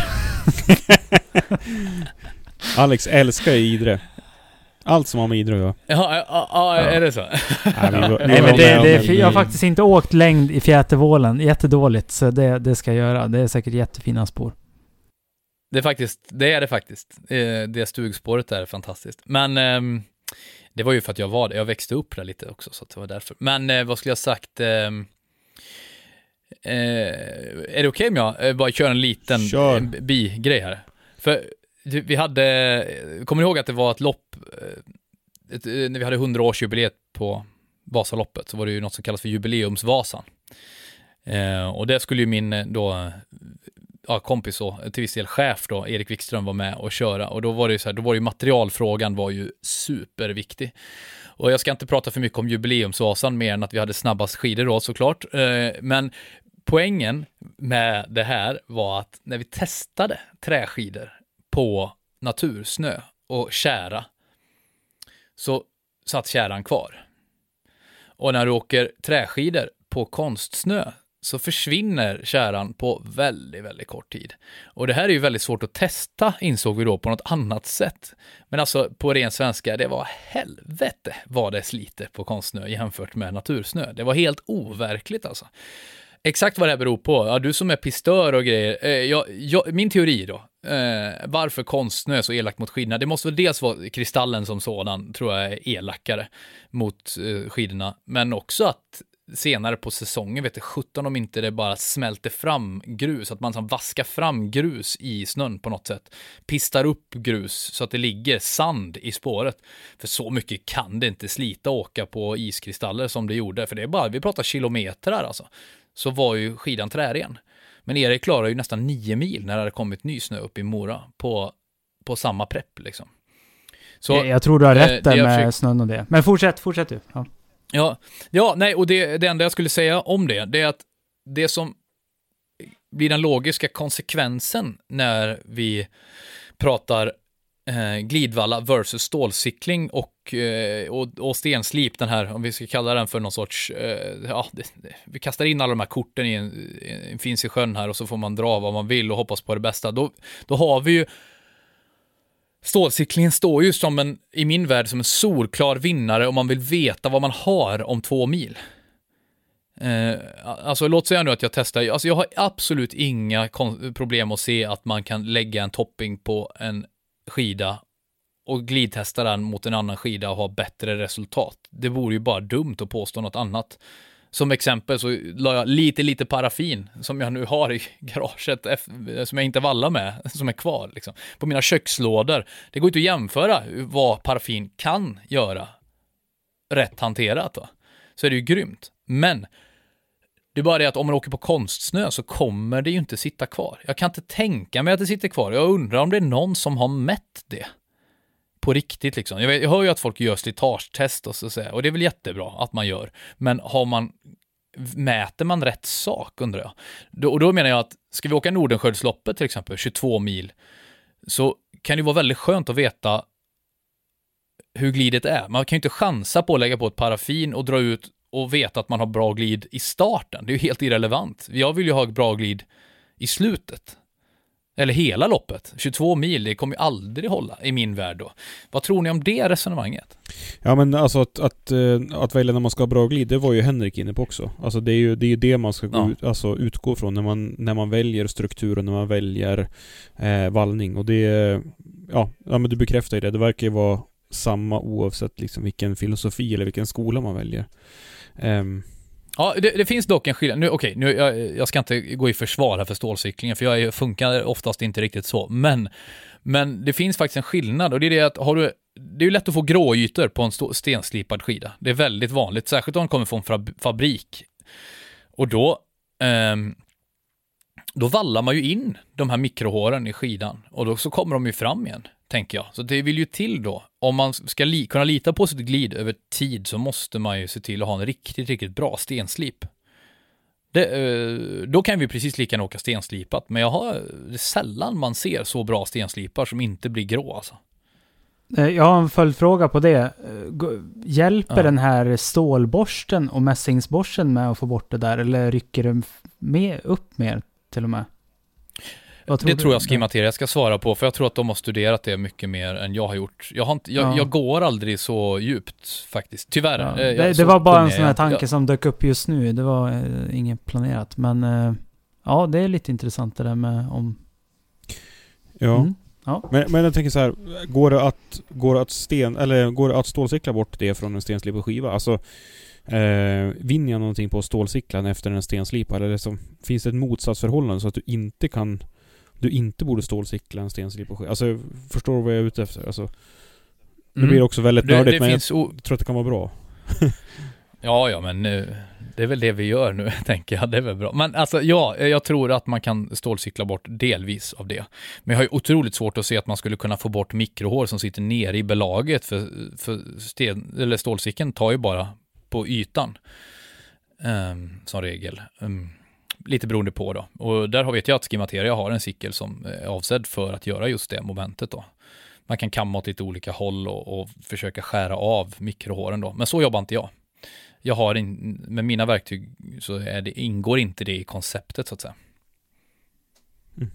[SPEAKER 4] Alex älskar Idre. Allt som har med Idre att göra.
[SPEAKER 5] Ja, är det så?
[SPEAKER 6] Nej, men jag har faktiskt inte åkt längd i Fjätervålen. Jättedåligt, så det ska jag göra. Det är säkert jättefina spår.
[SPEAKER 5] Det är det faktiskt. Det stugspåret där är fantastiskt. Men det var ju för att jag växte upp där lite också, så det var därför. Men vad skulle jag sagt? Är det okej om jag bara kör en liten bi-grej här? För vi hade, kommer ni ihåg att det var ett lopp när vi hade 100-årsjubileet på Vasaloppet, så var det ju något som kallas för jubileumsvasan. Och det skulle ju min då kompis och till viss del chef då, Erik Wikström, var med och köra. Och då var det ju så här, då var ju materialfrågan var ju superviktig. Och jag ska inte prata för mycket om jubileumsvasan mer än att vi hade snabbast skidor då såklart. Men poängen med det här var att när vi testade träskidor på natursnö och kära, så satt käran kvar. Och när du åker träskidor på konstsnö så försvinner käran på väldigt, väldigt kort tid. Och det här är ju väldigt svårt att testa, insåg vi då, på något annat sätt. Men alltså på ren svenska, det var helvete vad det sliter på konstsnö jämfört med natursnö. Det var helt overkligt alltså. Exakt vad det här beror på. Ja, du som är pistör och grejer. Min teori då. Varför konstsnö är så elakt mot skidorna? Det måste väl dels vara kristallen som sådan, tror jag, är elakare mot skidorna. Men också att senare på säsongen, vet du, 17 om inte det bara smälter fram grus, att man som vaskar fram grus i snön på något sätt, pistar upp grus så att det ligger sand i spåret. För så mycket kan det inte slita åka på iskristaller som det gjorde, för det är bara, vi pratar kilometrar alltså, så var ju skidan trären. Men Erik klarade ju nästan 9 mil när det hade kommit ny snö upp i Mora på samma prepp liksom. Så,
[SPEAKER 6] jag tror du har rätt där med snön och det. Men fortsätt du. Ja, nej, och det enda jag skulle säga om det är att det som blir den logiska konsekvensen när vi pratar glidvalla versus stålcykling och stenslip, den här, om vi ska kalla den för någon sorts vi kastar in alla de här korten i en finns i sjön här och så får man dra vad man vill och hoppas på det bästa. Då har vi ju stålcyklingen står ju som i min värld som en solklar vinnare om man vill veta vad man har om 2 mil. Alltså låt säga nu att jag testar, alltså jag har absolut inga problem att se att man kan lägga en topping på en skida och glidtesta den mot en annan skida och ha bättre resultat. Det vore ju bara dumt att påstå något annat. Som exempel så la jag lite paraffin som jag nu har i garaget, som jag inte vallar med, som är kvar liksom, på mina kökslådor. Det går inte att jämföra vad paraffin kan göra rätt hanterat va? Så är det ju grymt. Men det är bara det att om man åker på konstsnö så kommer det ju inte sitta kvar. Jag kan inte tänka mig att det sitter kvar. Jag undrar om det är någon som har mätt det på riktigt liksom. Jag hör ju att folk gör slitagetest och så att säga, och det är väl jättebra att man gör. Men mäter man rätt sak, undrar jag. Och då menar jag att ska vi åka Nordensköldsloppet till exempel, 22 mil, så kan det vara väldigt skönt att veta hur glidet är. Man kan ju inte chansa på att lägga på ett paraffin och dra ut och veta att man har bra glid i starten. Det är ju helt irrelevant. Jag vill ju ha bra glid i slutet. Eller hela loppet. 22 mil, det kommer ju aldrig hålla i min värld då. Vad tror ni om det resonemanget?
[SPEAKER 4] Ja, men alltså att välja när man ska ha bra glid, det var ju Henrik inne på också. Alltså det är ju det man ska utgå från när man väljer struktur och när man väljer vallning. Och det men du bekräftar ju det. Det verkar ju vara samma oavsett liksom vilken filosofi eller vilken skola man väljer.
[SPEAKER 5] Ja, det finns dock en skillnad. Jag ska inte gå i försvar här för stålcyklingen, för jag funkar oftast inte riktigt så. Men det finns faktiskt en skillnad, och det är det att det är ju lätt att få gråytor på en stenslipad skida. Det är väldigt vanligt, särskilt om de kommer från fabrik. Och då vallar man ju in de här mikrohåren i skidan, och då så kommer de ju fram igen, tänker jag. Så det vill ju till då, om man ska kunna lita på sitt glid över tid, så måste man ju se till att ha en riktigt, riktigt bra stenslip. Då kan vi precis lika gärna åka stenslipat. Men det är sällan man ser så bra stenslipar som inte blir grå alltså.
[SPEAKER 6] Jag har en följdfråga på det. Hjälper den här stålborsten och mässingsborsten med att få bort det där? Eller rycker den upp mer till och med?
[SPEAKER 5] Det tror jag Skimateria ska svara på, för jag tror att de har studerat det mycket mer än jag har gjort. Jag går aldrig så djupt faktiskt, tyvärr.
[SPEAKER 6] Ja. Det var bara en sån här tanke som dök upp just nu. Det var inget planerat. Men ja, det är lite intressant det där med om...
[SPEAKER 4] Ja. Ja. Men jag tänker så här, går det att stålcykla bort det från en stenslipad skiva? Alltså vinner jag någonting på stålcyklan efter en stenslipad, eller liksom, finns det ett motsatsförhållande så att du inte borde stålcykla en stenslipad skiva? Alltså, förstår du vad jag är ute efter? Alltså, det blir också väldigt nördigt, men jag tror att det kan vara bra.
[SPEAKER 5] Ja, men det är väl det vi gör nu, tänker jag. Det är väl bra. Men alltså, jag tror att man kan stålcykla bort delvis av det. Men jag har ju otroligt svårt att se att man skulle kunna få bort mikrohår som sitter nere i belaget, för stålcykeln tar ju bara på ytan som regel. Lite beroende på då. Och där vet jag att Skimateria har en cykel som är avsedd för att göra just det momentet då. Man kan kamma åt lite olika håll och försöka skära av mikrohåren då. Men så jobbar inte jag. Jag har med mina verktyg så ingår inte det i konceptet så att säga.
[SPEAKER 4] Mm.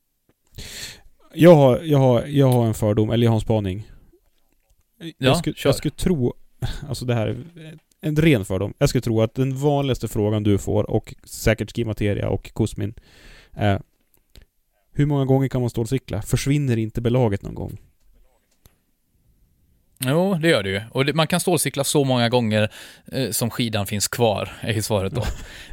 [SPEAKER 4] Jag har en fördom, eller jag har en spaning. Jag skulle tro, alltså det här är en ren fördom. Jag skulle tro att den vanligaste frågan du får, och säkert Skimateria och Kusmin, är: hur många gånger kan man stålcykla? Försvinner inte belaget någon gång?
[SPEAKER 5] Jo, det gör det ju. Och man kan stålcykla så många gånger som skidan finns kvar, är svaret då.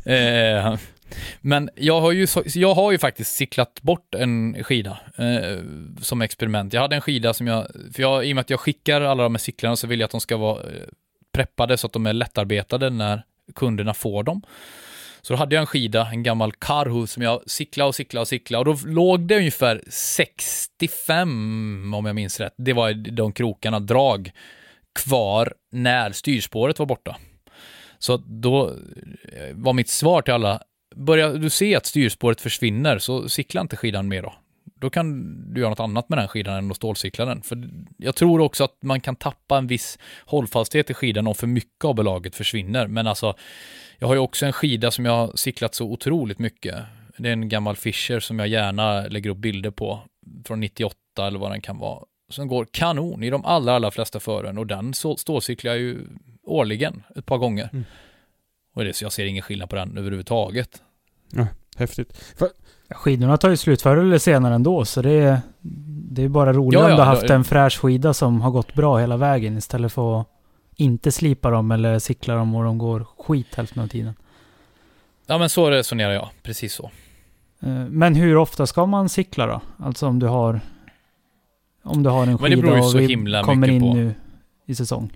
[SPEAKER 5] Men jag har ju faktiskt cyklat bort en skida som experiment. Jag hade en skida som i och med att jag skickar alla de här cyklarna, så vill jag att de ska vara preppade så att de är lättarbetade när kunderna får dem. Så då hade jag en skida, en gammal Karhu, som jag cyklade och då låg det ungefär 65, om jag minns rätt. Det var de krokarna drag kvar när styrspåret var borta. Så då var mitt svar till alla: börjar du se att styrspåret försvinner, så cykla inte skidan mer då. Då kan du göra något annat med den skidan än att stålcykla den. För jag tror också att man kan tappa en viss hållfasthet i skidan om för mycket av belaget försvinner. Men alltså, jag har ju också en skida som jag har cyklat så otroligt mycket. Det är en gammal Fischer som jag gärna lägger upp bilder på, från 98 eller vad den kan vara. Som går kanon i de allra flesta fören, och den stålcyklar jag ju årligen ett par gånger. Mm. Och så jag ser ingen skillnad på den överhuvudtaget.
[SPEAKER 4] Ja, häftigt.
[SPEAKER 6] Skidorna tar ju slut förr eller senare ändå, så det är bara roligt om du har haft en fräsch skida som har gått bra hela vägen, istället för att inte slipa dem eller cykla dem och de går skit hälften av tiden.
[SPEAKER 5] Ja, men så resonerar jag. Precis så.
[SPEAKER 6] Men hur ofta ska man cykla då? Alltså om du har en skida och vi kommer in nu i säsong.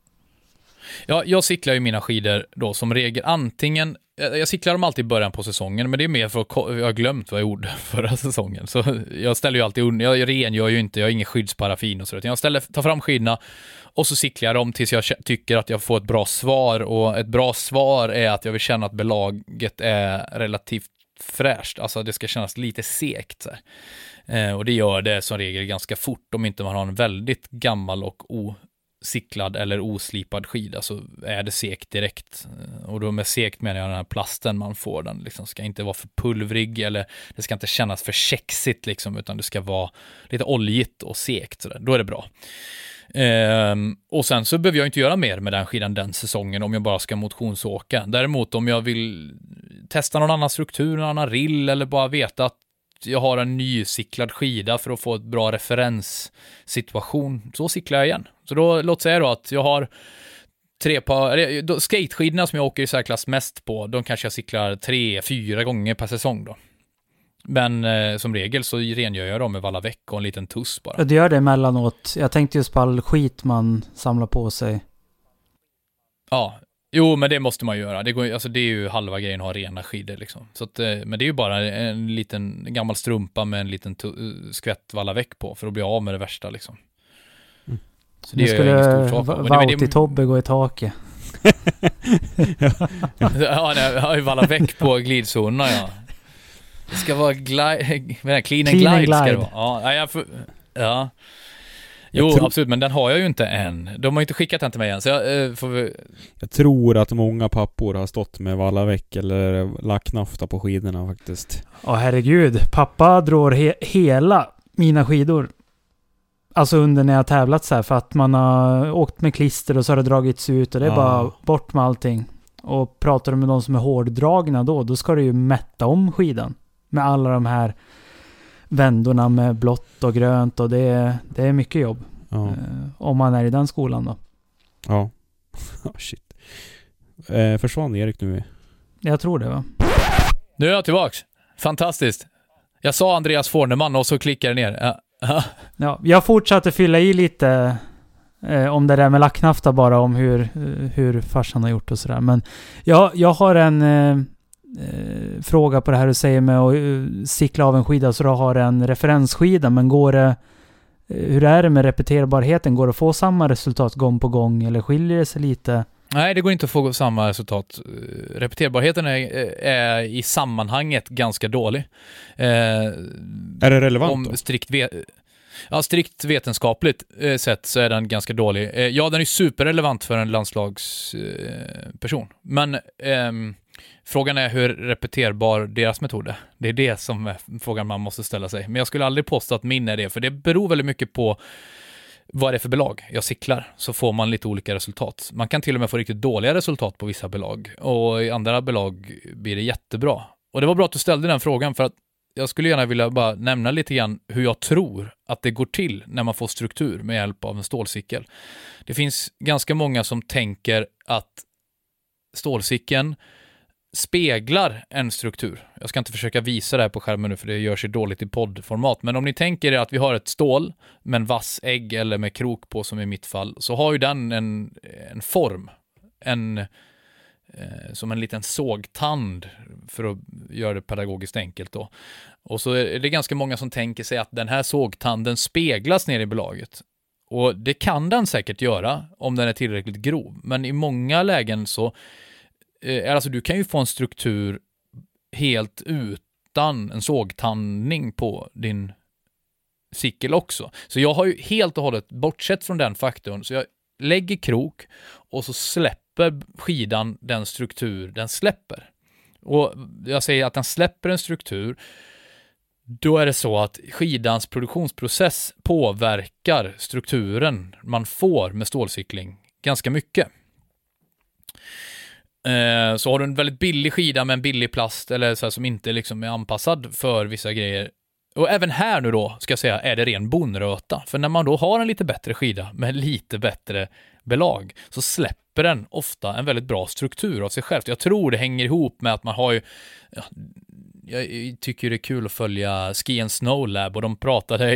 [SPEAKER 5] Ja, jag cyklar ju mina skidor då som regel antingen, jag cyklar dem alltid i början på säsongen, men det är mer för att jag har glömt vad jag gjorde förra säsongen. Så jag ställer ju alltid under, jag rengör ju inte, jag har ingen skyddsparaffin och så, utan jag tar fram skidorna och så cyklar jag dem tills jag tycker att jag får ett bra svar, och ett bra svar är att jag vill känna att belaget är relativt fräscht, alltså det ska kännas lite segt så här. Och det gör det som regel ganska fort, om inte man har en väldigt gammal och ocicklad eller oslipad skida, så är det segt direkt. Och då med segt menar jag den här plasten man får, den liksom ska inte vara för pulvrig, eller det ska inte kännas för sexigt liksom, utan det ska vara lite oljigt och segt så där. Då är det bra. Och sen så behöver jag inte göra mer med den skidan den säsongen om jag bara ska motionsåka. Däremot om jag vill testa någon annan struktur, någon annan rill, eller bara veta att jag har en nycyklad skida för att få ett bra referenssituation, så cyklar jag igen. Så då, låt säga då att jag har 3 par skateskidorna som jag åker i särklass mest på, de kanske jag cyklar 3-4 gånger per säsong då. Men som regel så rengör jag dem med Vallaveck och en liten tuss bara.
[SPEAKER 6] Du gör det emellanåt. Jag tänkte just på all skit man samlar på sig.
[SPEAKER 5] Ja, jo, men det måste man göra. Det är ju halva grejen att ha rena skidor liksom. Så att, men det är ju bara en liten gammal strumpa med en liten skvätt Vallaveck på för att bli av med det värsta liksom.
[SPEAKER 6] Så det skulle vara till Tobbe gå i taket.
[SPEAKER 5] Ja, jag har ju vallat väck på glidzonerna, ja. Det ska vara clean and glide. Ska det vara. Ja. Jo, absolut, men den har jag ju inte än. De har inte skickat den till mig än, så
[SPEAKER 4] jag tror att många pappor har stått med vallaväck eller lacknafta på skidorna faktiskt.
[SPEAKER 6] Herregud. Pappa drar hela mina skidor. Alltså under när jag tävlat så här, för att man har åkt med klister och så har det dragits ut och det är bara bort med allting. Och pratar du med de som är hårddragna då ska du ju mätta om skidan. Med alla de här vändorna med blått och grönt och det är mycket jobb. Om man är i den skolan då.
[SPEAKER 4] Ja. Shit. Försvann Erik nu?
[SPEAKER 6] Jag tror det, va?
[SPEAKER 5] Nu är jag tillbaks. Fantastiskt. Jag sa Andreas Forneman och så klickade det ner.
[SPEAKER 6] Ja, jag fortsatte fylla i lite om det där med lacknafta bara, om hur farsan har gjort och sådär. Men jag har en fråga på det här du säger med att cykla av en skida, så du har en referensskida, men hur är det med repeterbarheten? Går det att få samma resultat gång på gång eller skiljer det sig lite?
[SPEAKER 5] Nej, det går inte att få samma resultat. Repeterbarheten är i sammanhanget ganska dålig.
[SPEAKER 4] Är det relevant då?
[SPEAKER 5] Strikt vetenskapligt sett så är den ganska dålig. Ja, den är superrelevant för en landslagsperson. Men frågan är hur repeterbar deras metod är. Det är det som är frågan man måste ställa sig. Men jag skulle aldrig påstå att min är det, för det beror väldigt mycket på vad det är för belag jag cyklar, så får man lite olika resultat. Man kan till och med få riktigt dåliga resultat på vissa belag, och i andra belag blir det jättebra. Och det var bra att du ställde den frågan, för att jag skulle gärna vilja bara nämna lite grann hur jag tror att det går till när man får struktur med hjälp av en stålcykel. Det finns ganska många som tänker att stålcykeln speglar en struktur. Jag ska inte försöka visa det här på skärmen nu, för det gör sig dåligt i poddformat. Men om ni tänker er att vi har ett stål med en vass ägg eller med krok på, som i mitt fall, så har ju den en form. Som en liten sågtand, för att göra det pedagogiskt enkelt då. Och så är det ganska många som tänker sig att den här sågtanden speglas ner i belaget. Och det kan den säkert göra om den är tillräckligt grov. Men i många lägen så alltså du kan ju få en struktur helt utan en sågtandning på din cykel också. Så jag har ju helt och hållet bortsett från den faktorn. Så jag lägger krok och så släpper skidan den struktur den släpper. Och jag säger att den släpper en struktur, då är det så att skidans produktionsprocess påverkar strukturen man får med stålcykling ganska mycket. Så har du en väldigt billig skida med en billig plast eller så här, som inte liksom är anpassad för vissa grejer. Och även här nu då, ska jag säga, är det ren bonröta. För när man då har en lite bättre skida med lite bättre belag, så släpper den ofta en väldigt bra struktur av sig själv. Jag tror det hänger ihop med att man har ju... Ja, jag tycker det är kul att följa Ski and Snow Lab, och de pratade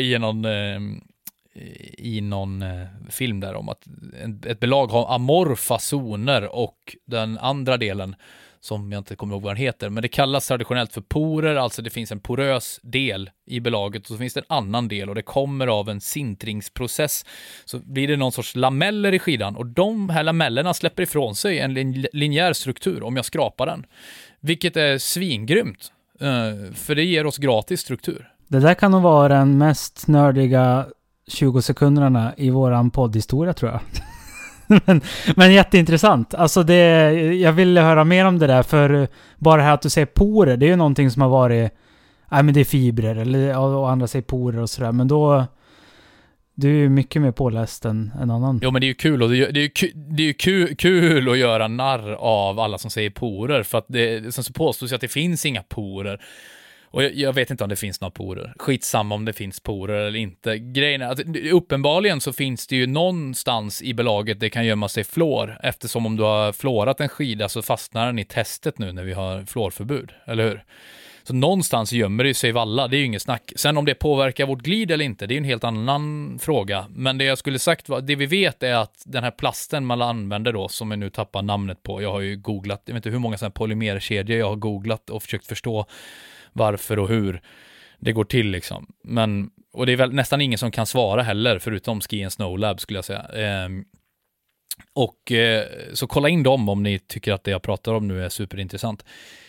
[SPEAKER 5] i någon film där om att ett belag har amorfa zoner, och den andra delen, som jag inte kommer ihåg vad den heter, men det kallas traditionellt för porer. Alltså det finns en porös del i belaget och så finns det en annan del, och det kommer av en sintringsprocess. Så blir det någon sorts lameller i skidan, och de här lamellerna släpper ifrån sig en linjär struktur om jag skrapar den. Vilket är svingrymt, för det ger oss gratis struktur.
[SPEAKER 6] Det där kan nog vara den mest nördiga 20 sekunderna i våran poddhistoria, tror jag. men jätteintressant. Alltså jag ville höra mer om det där, för bara här att du säger porer, det är ju någonting som har varit, men det är fibrer, eller och andra säger porer och sådär, men då du är ju mycket mer påläst än annan.
[SPEAKER 5] Jo, men det är ju kul, och det är ju kul att göra narr av alla som säger porer, för att det som så påstås att det finns inga porer. Och jag vet inte om det finns några porer. Skitsamma om det finns porer eller inte. Grejen är att uppenbarligen så finns det ju någonstans i belaget det kan gömma sig fluor. Eftersom om du har fluorat en skida så fastnar den i testet nu när vi har fluorförbud. Eller hur? Så någonstans gömmer det sig valla. Det är ju ingen snack. Sen om det påverkar vårt glid eller inte, det är ju en helt annan fråga. Men det jag skulle sagt var, det vi vet är att den här plasten man använder då, som jag nu tappar namnet på. Jag har ju googlat, jag vet inte hur många sådana polymerkedjor jag har googlat och försökt förstå varför och hur det går till liksom. Och det är väl nästan ingen som kan svara heller, förutom Ski and Snow Lab skulle jag säga. Och så kolla in dem om ni tycker att det jag pratar om nu är superintressant.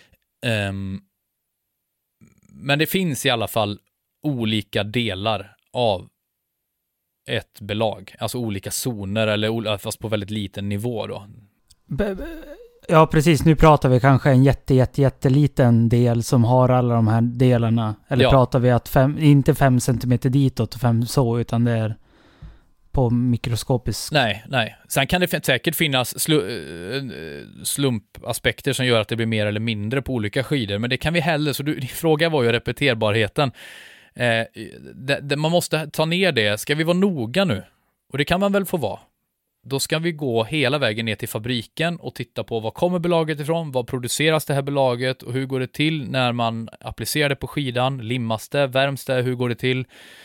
[SPEAKER 5] Men det finns i alla fall olika delar av ett belag. Alltså olika zoner, eller fast på väldigt liten nivå då.
[SPEAKER 6] Ja, precis. Nu pratar vi kanske en jätteliten del som har alla de här delarna. Eller pratar vi att inte 5 centimeter ditåt och 5 så, utan det är på mikroskopisk...
[SPEAKER 5] Nej. Sen kan det säkert finnas slumpaspekter som gör att det blir mer eller mindre på olika skidor. Men det kan vi heller... Så din fråga var ju repeterbarheten. Man måste ta ner det. Ska vi vara noga nu? Och det kan man väl få vara. Då ska vi gå hela vägen ner till fabriken och titta på vad kommer belaget ifrån, vad produceras det här belaget och hur går det till när man applicerar det på skidan, limmas det, värms det, hur går det till?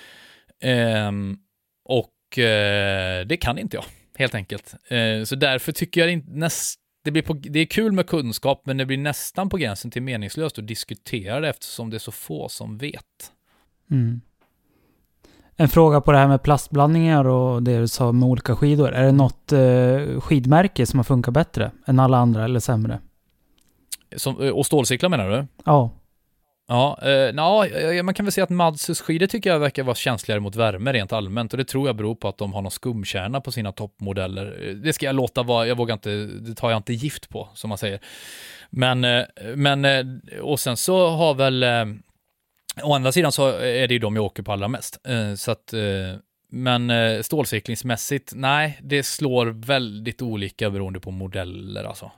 [SPEAKER 5] Det kan inte jag, helt enkelt. Så därför tycker jag inte det är kul med kunskap, men det blir nästan på gränsen till meningslöst att diskutera det eftersom det är så få som vet.
[SPEAKER 6] Mm. En fråga på det här med plastblandningar och det du sa med olika skidor. Är det något skidmärke som har funkat bättre än alla andra eller sämre?
[SPEAKER 5] Och stålcyklar menar du?
[SPEAKER 6] Ja.
[SPEAKER 5] Ja, man kan väl säga att Madsus skidor tycker jag verkar vara känsligare mot värme rent allmänt, och det tror jag beror på att de har någon skumkärna på sina toppmodeller. Det ska jag låta vara, det tar jag inte gift på, som man säger. Men och sen så har väl å andra sidan så är det ju de jag åker på allra mest. Så att, men stålcyklingsmässigt, nej, det slår väldigt olika beroende på modeller alltså.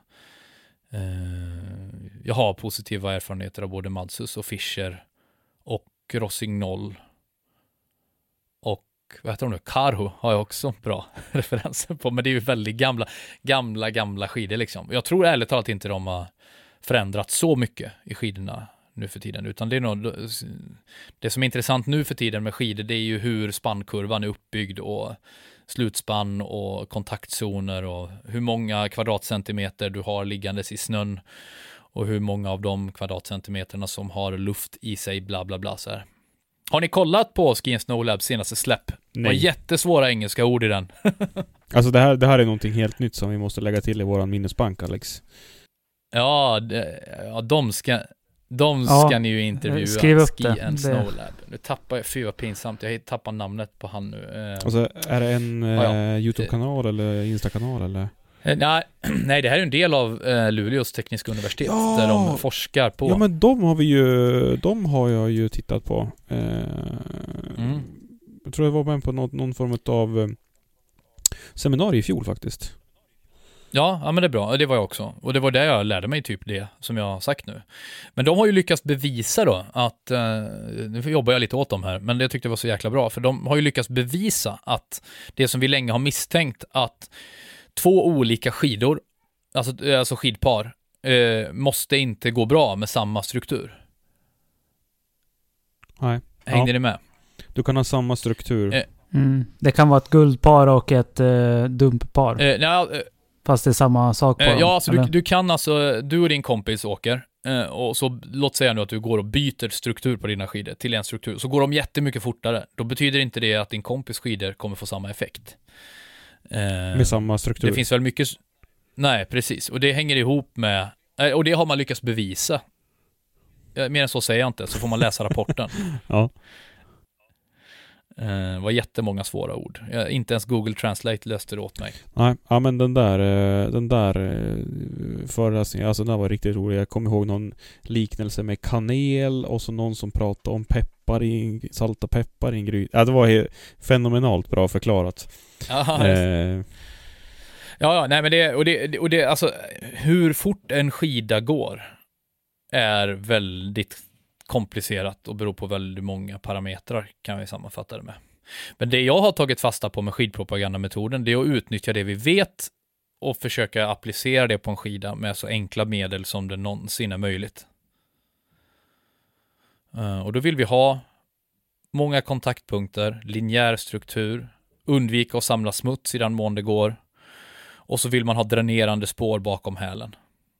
[SPEAKER 5] Jag har positiva erfarenheter av både Madsus och Fischer och Rossignol och vad heter de nu? Karhu har jag också bra referenser på, men det är ju väldigt gamla skidor liksom. Jag tror ärligt talat inte de har förändrat så mycket i skidorna nu för tiden, utan det är nog det som är intressant nu för tiden med skidor, det är ju hur spannkurvan är uppbyggd och slutspann och kontaktzoner och hur många kvadratcentimeter du har liggandes i snön och hur många av de kvadratcentimeterna som har luft i sig, bla bla bla så här. Har ni kollat på Ski & Snow Labs senaste släpp? Det var jättesvåra engelska ord i den.
[SPEAKER 4] Alltså det här är någonting helt nytt som vi måste lägga till i våran minnesbank, Alex.
[SPEAKER 5] Ja, de ska ni ju intervjua.
[SPEAKER 6] Skriv upp
[SPEAKER 5] Ski & Snow Lab. Nu tappar jag, fy vad pinsamt, jag tappar namnet på han nu.
[SPEAKER 4] Alltså, är det en YouTube-kanal eller Insta-kanal eller?
[SPEAKER 5] Nej, det här är en del av Luleås tekniska universitet där de forskar på.
[SPEAKER 4] Ja, men de har jag ju tittat på. Jag tror jag var med på någon form av seminarium i fjol faktiskt.
[SPEAKER 5] Ja, men det är bra. Det var jag också. Och det var där jag lärde mig typ det som jag har sagt nu. Men de har ju lyckats bevisa då att, nu jobbar jag lite åt dem här, men det tyckte jag var så jäkla bra. För de har ju lyckats bevisa att det som vi länge har misstänkt, att 2 olika skidor, alltså skidpar, måste inte gå bra med samma struktur.
[SPEAKER 4] Nej.
[SPEAKER 5] Hängde ni med? Du
[SPEAKER 4] kan ha samma struktur.
[SPEAKER 6] Det kan vara ett guldpar och ett dumppar. Fast det är samma sak på
[SPEAKER 5] ja, alltså du kan alltså, du och din kompis åker och så låt säga nu att du går och byter struktur på dina skidor till en struktur, så går de jättemycket fortare. Då betyder inte det att din kompis skidor kommer få samma effekt.
[SPEAKER 4] Med samma struktur.
[SPEAKER 5] Det finns väl mycket... Nej, precis. Och det hänger ihop med... Och det har man lyckats bevisa. Mer än så säger jag inte, så får man läsa rapporten.
[SPEAKER 4] Ja.
[SPEAKER 5] Det var jättemånga svåra ord. Inte ens Google Translate löste det åt mig.
[SPEAKER 4] Nej, ja, men den där föreläsningen, alltså den var riktigt rolig. Jag kommer ihåg någon liknelse med kanel och så någon som pratade om salta peppar i en gryta. Ja, det var fenomenalt bra förklarat.
[SPEAKER 5] Ja, nej men det alltså hur fort en skida går är väldigt komplicerat och beror på väldigt många parametrar, kan vi sammanfatta det med. Men det jag har tagit fasta på med skidpropagandametoden, det är att utnyttja det vi vet och försöka applicera det på en skida med så enkla medel som det någonsin är möjligt. Och då vill vi ha många kontaktpunkter, linjär struktur, undvika att samla smuts i den mån det går, och så vill man ha dränerande spår bakom hälen.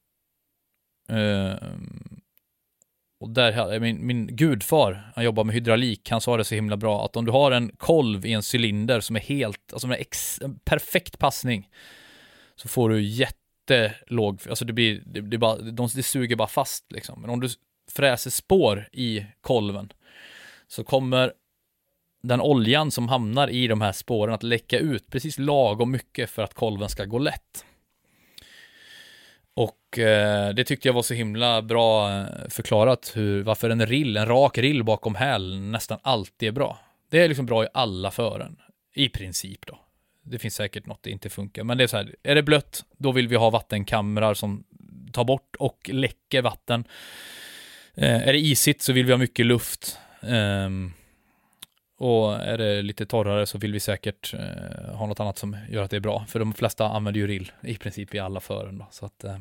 [SPEAKER 5] Och där min gudfar, han jobbar med hydraulik, han sa det så himla bra, att om du har en kolv i en cylinder som är helt, alltså med en perfekt passning, så får du jättelåg, alltså det suger bara fast liksom. Men om du fräser spår i kolven så kommer den oljan som hamnar i de här spåren att läcka ut precis lagom mycket för att kolven ska gå lätt. Och det tyckte jag var så himla bra förklarat varför en rak rill bakom häl nästan alltid är bra. Det är liksom bra i alla fören, i princip då. Det finns säkert något det inte funkar, men det är så här, är det blött, då vill vi ha vattenkamrar som tar bort och läcker vatten. Är det isigt så vill vi ha mycket luft. Och är det lite torrare så vill vi säkert ha något annat som gör att det är bra. För de flesta använder ju rill i princip i alla fören då, så att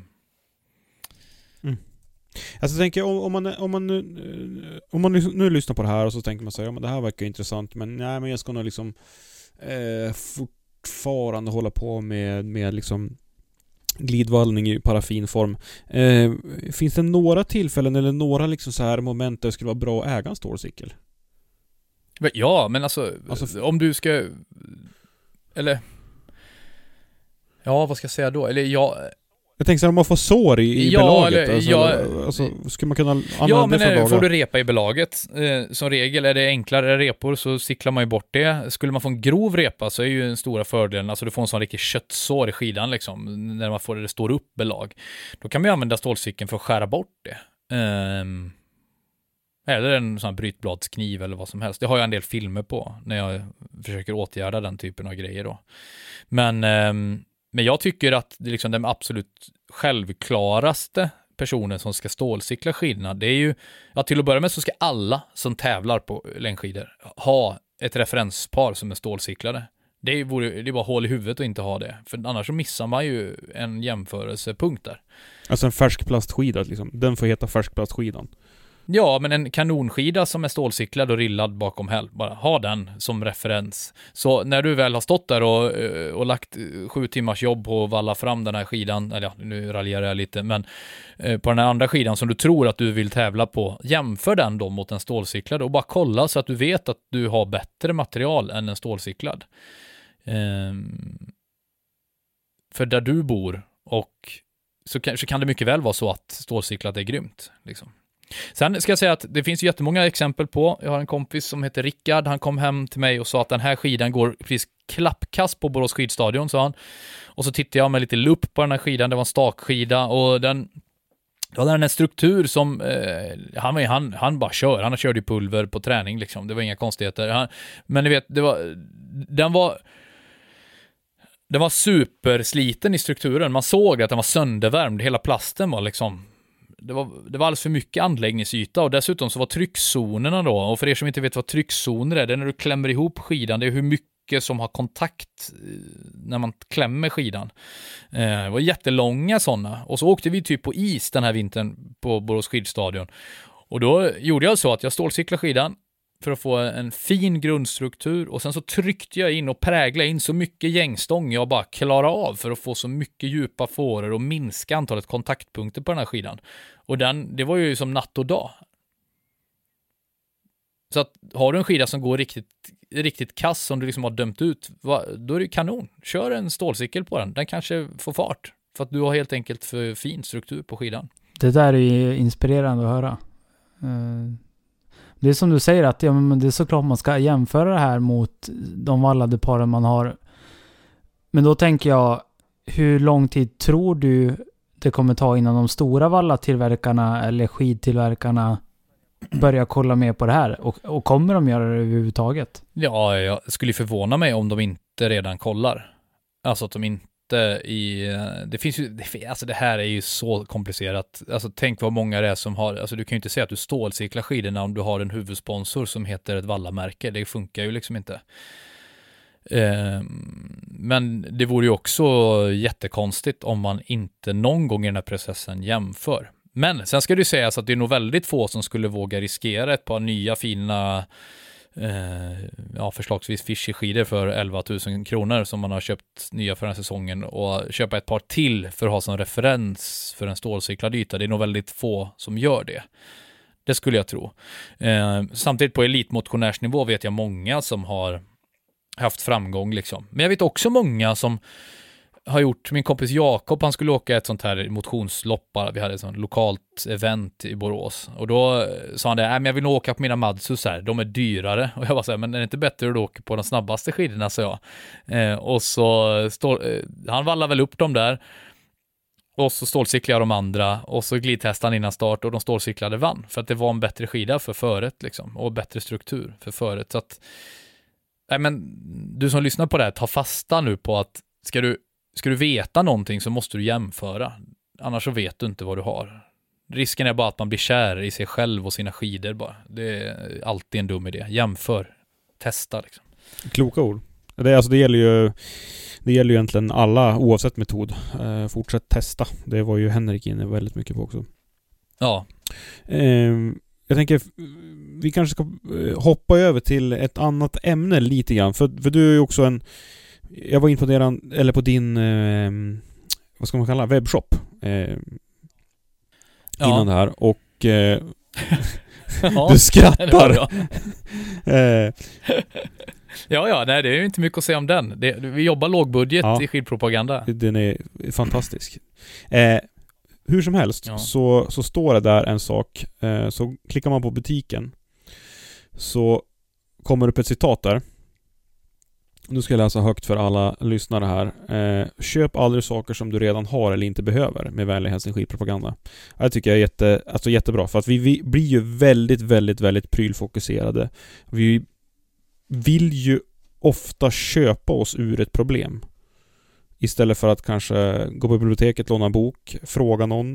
[SPEAKER 4] Alltså tänker jag, om man nu lyssnar på det här och så tänker man så här, ja men det här verkar intressant, men nej, men jag ska nog liksom fortfarande hålla på med liksom glidvallning i paraffinform. Finns det några tillfällen eller några liksom så här moment där det skulle vara bra att äga en stålcykel?
[SPEAKER 5] Ja, men alltså om du ska, eller ja, vad ska jag säga då? Eller
[SPEAKER 4] jag tänker så här, om man får sår i belaget, alltså, ska man kunna använda det för dagar?
[SPEAKER 5] Får du repa i belaget, som regel är det enklare repor så cyklar man ju bort det. Skulle man få en grov repa så är ju den stora fördelen, alltså du får en sån riktig köttsår i skidan liksom, när man får det står upp belag. Då kan man ju använda stålcykeln för att skära bort det. Eller en sån här brytbladskniv eller vad som helst. Det har jag en del filmer på när jag försöker åtgärda den typen av grejer då. Men jag tycker att det är liksom den absolut självklaraste personen som ska stålcykla skidorna, det är ju, ja, till att börja med så ska alla som tävlar på längdskidor ha ett referenspar som är stålcyklade. Det är bara hål i huvudet att inte ha det. För annars så missar man ju en jämförelsepunkt där.
[SPEAKER 4] Alltså en färskplastskida liksom. Den får heta färskplastskidan.
[SPEAKER 5] Ja, men en kanonskida som är stålcyklad och rillad bakom häl, bara ha den som referens. Så när du väl har stått där och lagt 7 timmars jobb på att valla fram den här skidan, eller ja, nu raljerar jag lite, men på den här andra skidan som du tror att du vill tävla på, jämför den då mot en stålcyklad och bara kolla så att du vet att du har bättre material än en stålcyklad. För där du bor och så kan det mycket väl vara så att stålcyklad är grymt liksom. Sen ska jag säga att det finns jättemånga exempel på, jag har en kompis som heter Rickard, han kom hem till mig och sa att den här skidan går precis klappkast på Borås skidstadion, sa han. Och så tittade jag med lite lupp på den här skidan, det var en stakskida och den hade en struktur som han bara kör, han körde ju pulver på träning liksom, det var inga konstigheter. Men ni vet, den var supersliten i strukturen, man såg att den var söndervärmd, hela plasten var liksom, det var alldeles för mycket anläggningsyta och dessutom så var tryckzonerna då, och för er som inte vet vad tryckzoner är, det är när du klämmer ihop skidan, det är hur mycket som har kontakt när man klämmer skidan. Det var jättelånga sådana, och så åkte vi typ på is den här vintern på Borås skidstadion, och då gjorde jag så att jag stålcyklade skidan för att få en fin grundstruktur, och sen så tryckte jag in och präglade in så mycket gängstång jag bara klarade av för att få så mycket djupa fåror och minska antalet kontaktpunkter på den här skidan. Och det var ju som natt och dag. Så att har du en skida som går riktigt kass som du liksom har dömt ut, då är det kanon. Kör en stålcykel på den kanske får fart för att du har helt enkelt för fin struktur på skidan.
[SPEAKER 6] Det där är ju inspirerande att höra. Det är som du säger att men det är såklart man ska jämföra det här mot de vallade paren man har. Men då tänker jag, hur lång tid tror du det kommer ta innan de stora vallatillverkarna eller skidtillverkarna börjar kolla mer på det här? Och kommer de göra det överhuvudtaget?
[SPEAKER 5] Ja, jag skulle förvåna mig om de inte redan kollar. Alltså att de inte det här är ju så komplicerat. Alltså tänk vad många det är som har, alltså du kan ju inte säga att du stålcyklar skidorna om du har en huvudsponsor som heter ett vallamärke. Det funkar ju liksom inte. Men det vore ju också jättekonstigt om man inte någon gång i den här processen jämför. Men sen ska det ju sägas att det är nog väldigt få som skulle våga riskera ett par nya fina förslagsvis Fischer-skidor för 11 000 kronor som man har köpt nya för den här säsongen och köpa ett par till för att ha som referens för en stålcyklad yta. Det är nog väldigt få som gör det. Det skulle jag tro. Samtidigt på elitmotionärsnivå vet jag många som har haft framgång liksom. Men jag vet också många som har gjort, min kompis Jakob, han skulle åka ett sånt här motionslopp, vi hade ett sånt lokalt event i Borås, och då sa han det, men jag vill nog åka på mina Madsus här, de är dyrare, och jag var så här, men är det inte bättre att du åker på de snabbaste skidorna, så jag. Och så han vallar väl upp dem där, och så stålcyklade de andra, och så glidtestade han innan start, och de stålcyklade vann, för att det var en bättre skida för föret liksom, och bättre struktur för föret. Så att, nej men, du som lyssnar på det här, ta fasta nu på att ska du veta någonting så måste du jämföra. Annars så vet du inte vad du har. Risken är bara att man blir kär i sig själv och sina skidor bara. Det är alltid en dum idé. Jämför. Testa liksom.
[SPEAKER 4] Kloka ord. Det gäller ju egentligen alla oavsett metod. Fortsätt testa. Det var ju Henrik inne väldigt mycket på också.
[SPEAKER 5] Ja.
[SPEAKER 4] Jag tänker vi kanske ska hoppa över till ett annat ämne lite grann. För du är ju också jag var in på din vad ska man kalla webbshop innan det här, och du skrattar.
[SPEAKER 5] Ja, nej, det är ju inte mycket att säga om den. Vi jobbar lågbudget i skidpropaganda.
[SPEAKER 4] Den är fantastisk. Hur som helst så står det där en sak, så klickar man på butiken så kommer upp ett citat där. Nu ska jag läsa högt för alla lyssnare här. Köp aldrig saker som du redan har eller inte behöver, med vänlig hälsning skidpropaganda. Det tycker jag är jättebra, för att vi blir ju väldigt, väldigt, väldigt prylfokuserade. Vi vill ju ofta köpa oss ur ett problem istället för att kanske gå på biblioteket, låna en bok, fråga någon,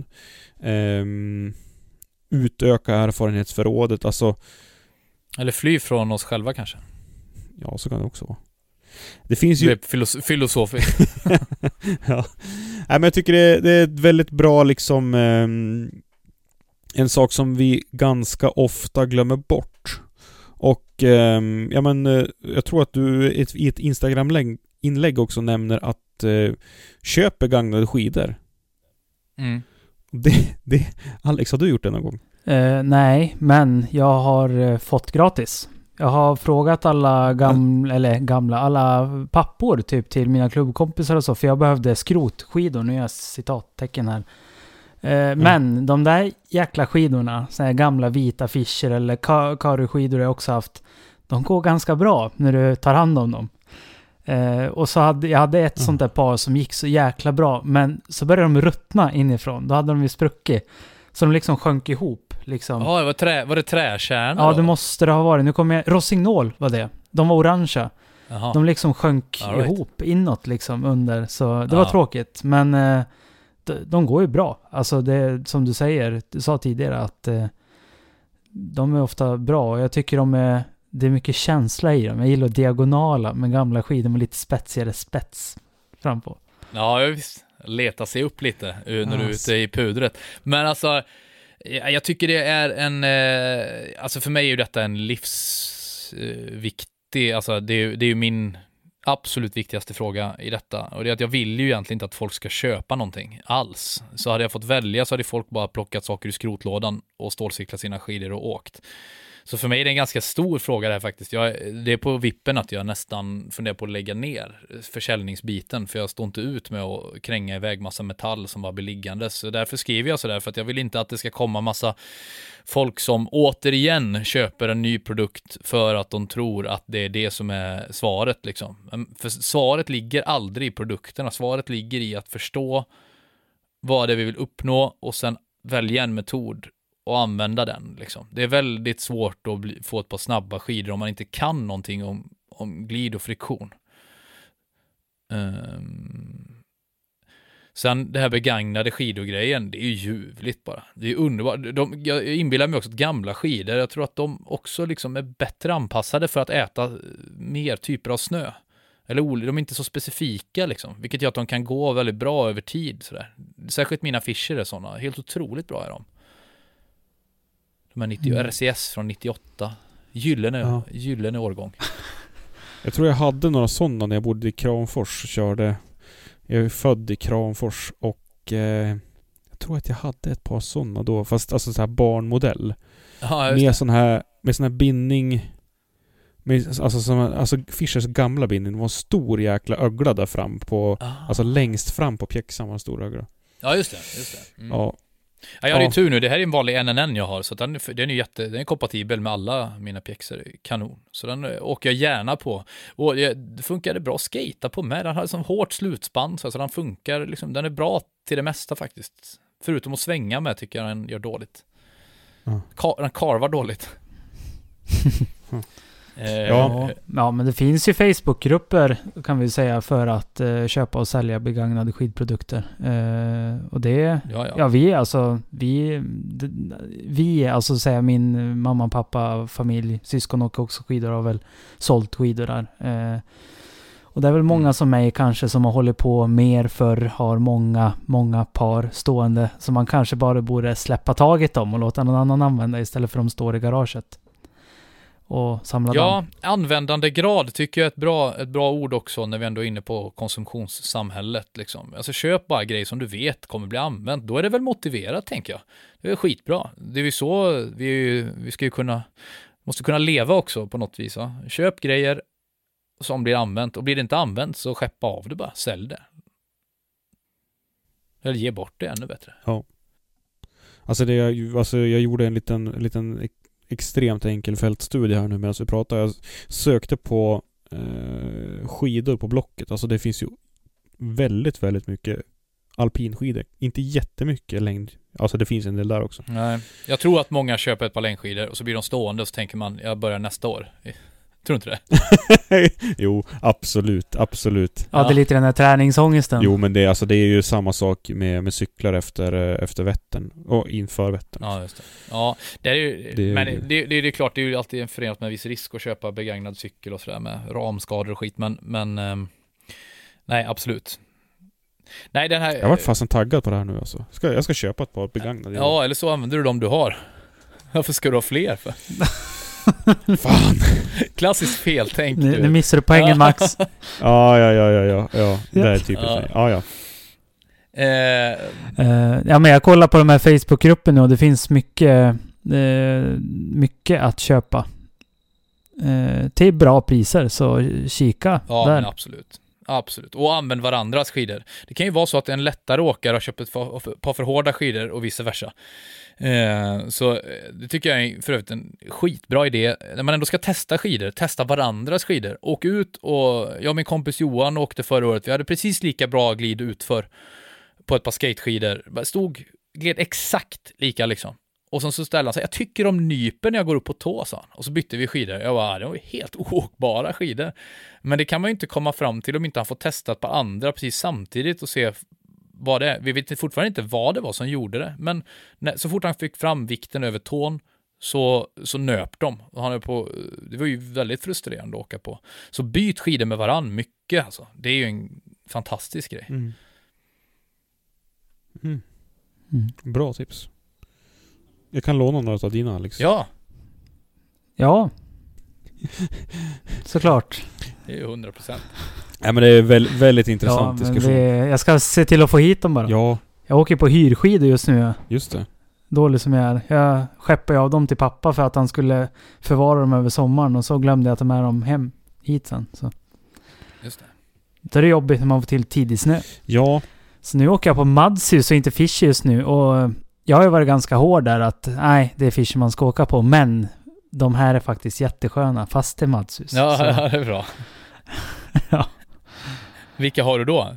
[SPEAKER 4] utöka erfarenhetsförrådet, alltså,
[SPEAKER 5] eller fly från oss själva kanske.
[SPEAKER 4] Ja, så kan det också vara. Det finns ju...
[SPEAKER 5] Det är filosofiskt.
[SPEAKER 4] Ja. Nej, men jag tycker det är ett väldigt bra liksom en sak som vi ganska ofta glömmer bort. Och jag tror att du i ett Instagram-inlägg också nämner att köp begagnade skidor.
[SPEAKER 5] Mm.
[SPEAKER 4] Det Alex, har du gjort det någon gång?
[SPEAKER 6] Nej, men jag har fått gratis. Jag har frågat alla alla pappor typ till mina klubbkompisar och så, för jag behövde skrotskidor, nu är jag citattecken här. Men de där jäkla skidorna, så här gamla vita Fischer eller Karu-skidor jag också haft, de går ganska bra när du tar hand om dem. Och så hade ett sånt där par som gick så jäkla bra, men så började de ruttna inifrån. Då hade de ju spruckit, så de liksom sjönk ihop. Liksom.
[SPEAKER 5] Ja, var det träkärna?
[SPEAKER 6] Ja, det måste det ha varit. Rossignol var det. De var orangea.
[SPEAKER 5] Jaha.
[SPEAKER 6] De liksom sjönk ihop inåt liksom under. Så det var tråkigt. Men de går ju bra. Alltså det som du sa tidigare, att de är ofta bra. Och jag tycker det är mycket känsla i dem. Jag gillar diagonala med gamla skidor med lite spetsigare spets frampå.
[SPEAKER 5] Ja, visst. Leta sig upp lite när du är ute i pudret. Men alltså, jag tycker det är alltså för mig är ju detta en livsviktig, alltså det är ju min absolut viktigaste fråga i detta. Och det är att jag vill ju egentligen inte att folk ska köpa någonting alls. Så hade jag fått välja så hade folk bara plockat saker ur skrotlådan och stålcyklat sina skidor och åkt. Så för mig är det en ganska stor fråga där faktiskt. Det är på vippen att jag nästan funderar på att lägga ner försäljningsbiten, för jag står inte ut med att kränga iväg massa metall som bara blir liggande. Så därför skriver jag sådär, för att jag vill inte att det ska komma massa folk som återigen köper en ny produkt för att de tror att det är det som är svaret liksom. För svaret ligger aldrig i produkterna. Svaret ligger i att förstå vad det vi vill uppnå och sen välja en metod och använda den liksom. Det är väldigt svårt att få ett par snabba skidor om man inte kan någonting om glid och friktion. Sen det här begagnade skidogrejen, det är ju ljuvligt bara. Det är underbart. Jag inbillar mig också att gamla skidor, jag tror att de också liksom är bättre anpassade för att äta mer typer av snö. Eller de är inte så specifika liksom, vilket gör att de kan gå väldigt bra över tid sådär. Särskilt mina Fischer är sådana, helt otroligt bra är de. De här RCS från 98. Gyllene årgång. Jag
[SPEAKER 4] tror jag hade några sådana när jag bodde i Kramfors. Jag är född i Kramfors och jag tror att jag hade ett par sådana då. Fast alltså så här barnmodell.
[SPEAKER 5] Ja,
[SPEAKER 4] med sån här bindning Alltså Fischers gamla bindning var en stor jäkla ögla där fram på... Alltså längst fram på pjäxan var en stor ögla.
[SPEAKER 5] Ja, just det. Mm.
[SPEAKER 4] Ja.
[SPEAKER 5] Ja, jag hade ju tur nu. Det här är en vanlig NNN jag har, så den är kompatibel med alla mina pjäxor. Kanon. Så den åker jag gärna på. Och det funkade bra att skata på med. Den har liksom hårt slutspann, så den funkar liksom, den är bra till det mesta faktiskt. Förutom att svänga med tycker jag den gör dåligt. Den karvar dåligt.
[SPEAKER 6] Ja, men det finns ju Facebookgrupper kan vi säga för att köpa och sälja begagnade skidprodukter. Och det vi alltså säga min mamma, pappa, familj, syskon och också skidor har väl sålt skidor där. Och det är väl många som mig kanske som har hållit på mer för har många par stående som man kanske bara borde släppa taget dem och låta någon annan använda istället för att de står i garaget. Och samla dem.
[SPEAKER 5] Användandegrad tycker jag är ett bra ord också när vi ändå är inne på konsumtionssamhället liksom. Alltså köp bara grejer som du vet kommer bli använt. Då är det väl motiverat, tänker jag. Det är skitbra. Det är ju så vi ska ju måste kunna leva också på något vis. Va? Köp grejer som blir använt, och blir det inte använt så skeppa av det bara, sälj det. Eller ge bort det ännu bättre.
[SPEAKER 4] Ja. Alltså jag gjorde en liten extremt enkel fältstudie här nu medan vi pratar. Jag sökte på skidor på Blocket. Alltså det finns ju väldigt, väldigt mycket alpinskidor. Inte jättemycket längd. Alltså det finns en del där också.
[SPEAKER 5] Nej. Jag tror att många köper ett par längdskidor och så blir de stående och så tänker man, jag börjar nästa år. Tror du inte det?
[SPEAKER 4] Jo, absolut.
[SPEAKER 6] Ja, det är lite den här träningsångesten.
[SPEAKER 4] Jo, men det är ju samma sak med cyklar efter Vättern och inför Vättern.
[SPEAKER 5] Ja, just det. Ja, det är ju, men det är klart, det är ju alltid förenat med viss risk att köpa begagnad cykel och sådär med ramskador och skit, men nej, absolut. Nej, den här...
[SPEAKER 4] Jag har varit fasen taggad på det här nu alltså. Jag ska köpa ett par begagnade.
[SPEAKER 5] Ja, eller så använder du dem du har. Varför ska du ha fler för?
[SPEAKER 4] Fan.
[SPEAKER 5] Klassiskt feltänk.
[SPEAKER 6] Nu missar du poängen, Max.
[SPEAKER 4] Ja. Det är typiskt. Ja.
[SPEAKER 6] Ja, men jag kollar på de här Facebookgruppen nu och det finns mycket att köpa. Till bra priser, så kika där.
[SPEAKER 5] Ja, men absolut. Och använd varandras skidor. Det kan ju vara så att en lättare åkare har köpt ett par för hårda skidor och vice versa. Så det tycker jag är för övrigt en skitbra idé. När man ändå ska testa skidor, testa varandras skidor. Åk ut, och jag och min kompis Johan åkte förra året. Vi hade precis lika bra glid utför på ett par skateskidor. Gled exakt lika liksom. Och så ställde han sig, jag tycker om nypen när jag går upp på tå, sa han. Och så bytte vi skidor. Jag bara, det var helt oåkbara skidor. Men det kan man ju inte komma fram till om inte han får testa ett par andra precis samtidigt och se vad det är. Vi vet fortfarande inte vad det var som gjorde det. Men så fort han fick fram vikten över tån så nöp de. Och det var ju väldigt frustrerande att åka på. Så byt skidor med varann mycket alltså. Det är ju en fantastisk grej.
[SPEAKER 4] Bra tips. Jag kan låna några av dina, Alex.
[SPEAKER 6] Ja. Såklart.
[SPEAKER 5] Det är ju 100%.
[SPEAKER 4] Ja, men det är väldigt intressant diskussion.
[SPEAKER 6] Jag ska se till att få hit dem bara.
[SPEAKER 4] Ja.
[SPEAKER 6] Jag åker på hyrskidor just nu.
[SPEAKER 4] Just det.
[SPEAKER 6] Dålig som jag är. Jag skeppade av dem till pappa för att han skulle förvara dem över sommaren. Och så glömde jag att ta med dem hem hit sen. Så.
[SPEAKER 5] Just det.
[SPEAKER 6] Det är jobbigt när man får till tidig snö.
[SPEAKER 4] Ja.
[SPEAKER 6] Så nu åker jag på Madshus och inte Fischer just nu. Och jag har ju varit ganska hård där att nej, det är Fischer man ska åka på. Men de här är faktiskt jättesköna fast till Madshus.
[SPEAKER 5] Ja, det är bra.
[SPEAKER 6] Ja.
[SPEAKER 5] Vilka har du då?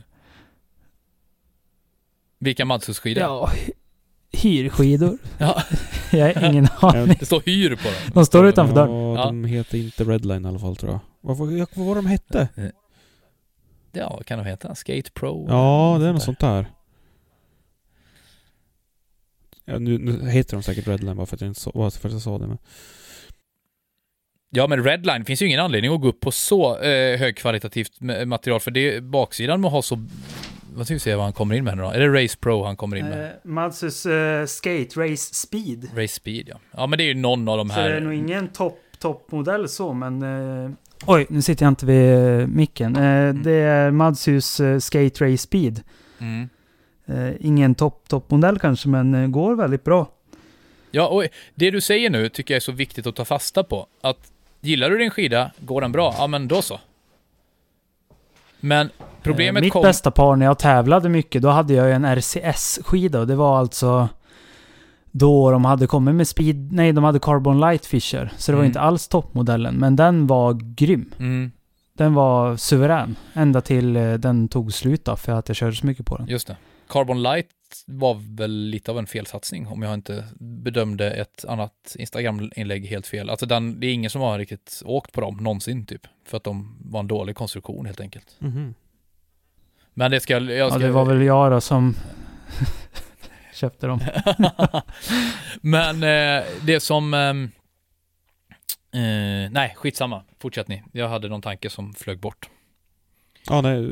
[SPEAKER 5] Vilka Madshus-skidor?
[SPEAKER 6] Ja, hyrskidor.
[SPEAKER 5] Ja.
[SPEAKER 6] Jag har ingen aning.
[SPEAKER 5] Det står hyr på dem.
[SPEAKER 6] De står utanför dörren.
[SPEAKER 4] Ja, de heter inte Redline i alla fall, tror jag. Vad var de hette?
[SPEAKER 5] Ja, vad kan de heta? Skate Pro?
[SPEAKER 4] Ja, det är något sånt där. Ja, nu heter de säkert Redline bara för att jag sa det. Men...
[SPEAKER 5] Ja, men Redline finns ju ingen anledning att gå upp på så högkvalitativt material, för det baksidan må ha så... Vad ska vi se vad han kommer in med nu då? Är det Race Pro han kommer in med?
[SPEAKER 6] Madshus Skate Race Speed.
[SPEAKER 5] Race Speed, ja. Ja, men det är ju någon av de här...
[SPEAKER 6] Så det är nog ingen toppmodell så, men... Oj, nu sitter jag inte vid micken. Det är Madshus Skate Race Speed. Ingen toppmodell kanske, men går väldigt bra.
[SPEAKER 5] Ja, och det du säger nu tycker jag är så viktigt att ta fasta på. Att Gillar du din skida, går den bra? Ja, men då så. Men problemet
[SPEAKER 6] mitt bästa par när jag tävlade mycket, då hade jag en RCS-skida och det var alltså då de hade kommit med de hade Carbon Light Fisher, så det var inte alls toppmodellen, men den var grym. Den var suverän ända till den tog slut då, för att jag körde så mycket på den.
[SPEAKER 5] Just det. Carbon Light var väl lite av en felsatsning om jag inte bedömde ett annat Instagram-inlägg helt fel. Alltså det är ingen som har riktigt åkt på dem någonsin typ, för att de var en dålig konstruktion helt enkelt. Men det ska... Ja, det
[SPEAKER 6] var väl jag då som köpte dem.
[SPEAKER 5] Men det som... nej, skitsamma. Fortsätt ni. Jag hade någon tanke som flög bort.
[SPEAKER 4] Ja, nej...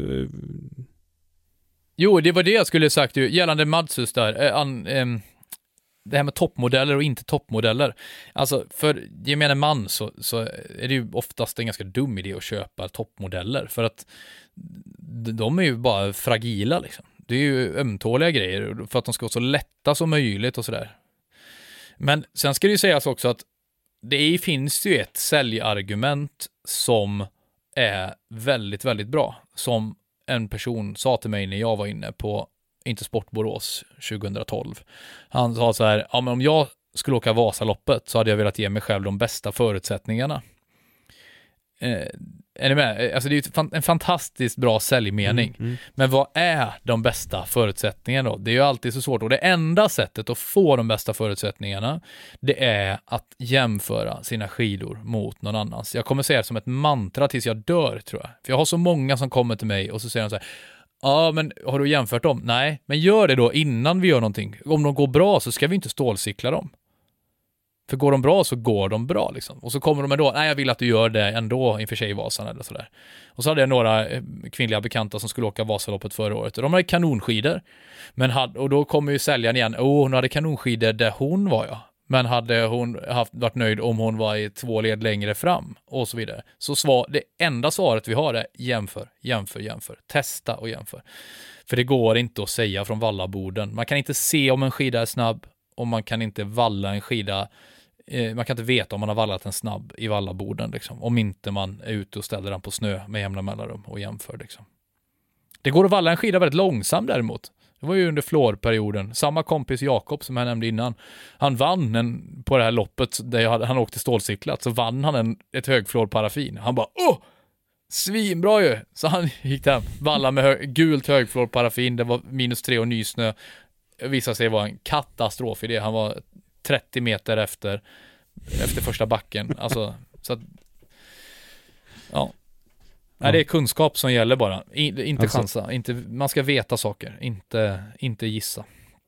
[SPEAKER 5] Jo, det var det jag skulle sagt ju. Gällande Madsus där. Det här med toppmodeller och inte toppmodeller. Alltså, för gemene man så är det ju oftast en ganska dum idé att köpa toppmodeller. För att de är ju bara fragila liksom. Det är ju ömtåliga grejer för att de ska vara så lätta som möjligt och sådär. Men sen ska det ju sägas också att det finns ju ett säljargument som är väldigt, väldigt bra. Som en person sa till mig när jag var inne på Intersport Borås 2012. Han sa så här, ja men om jag skulle åka Vasaloppet så hade jag velat ge mig själv de bästa förutsättningarna. Är ni med? Alltså det är ju en fantastiskt bra säljmening. Men vad är de bästa förutsättningarna då? Det är ju alltid så svårt. Och det enda sättet att få de bästa förutsättningarna, det är att jämföra sina skidor mot någon annans. Jag kommer säga det som ett mantra tills jag dör, tror jag. För jag har så många som kommer till mig och så säger de så här, ja, men har du jämfört dem? Nej, men gör det då innan vi gör någonting. Om de går bra så ska vi inte stålcykla dem. För går de bra så går de bra liksom. Och så kommer de ändå, nej jag vill att du gör det ändå inför Tjejvasan eller sådär. Och så hade jag några kvinnliga bekanta som skulle åka Vasaloppet förra året. Och de hade kanonskidor. Och då kommer ju säljaren igen, hon hade kanonskidor där hon var ja. Men hade hon varit nöjd om hon var i 2 led längre fram och så vidare. Så det enda svaret vi har är jämför. Testa och jämför. För det går inte att säga från vallaborden. Man kan inte se om en skida är snabb och man kan inte valla en skida. Man kan inte veta om man har vallat en snabb i vallaborden liksom, om inte man är ute och ställer den på snö med jämna mellanrum och jämför liksom. Det går att valla en skida väldigt långsamt däremot. Det var ju under flårperioden. Samma kompis Jakob som jag nämnde innan. Han vann på det här loppet där han åkte stålcyklat, så vann han ett högflårparaffin. Han bara, svinbra ju! Så han gick hem, valla med gult högflårparaffin. Det var -3 och nysnö. Det visade sig vara en katastrof i det. Han var 30 meter efter första backen. Alltså, så att, ja. Nej, det är kunskap som gäller bara. Inte alltså, chansa. Man ska veta saker. Inte gissa.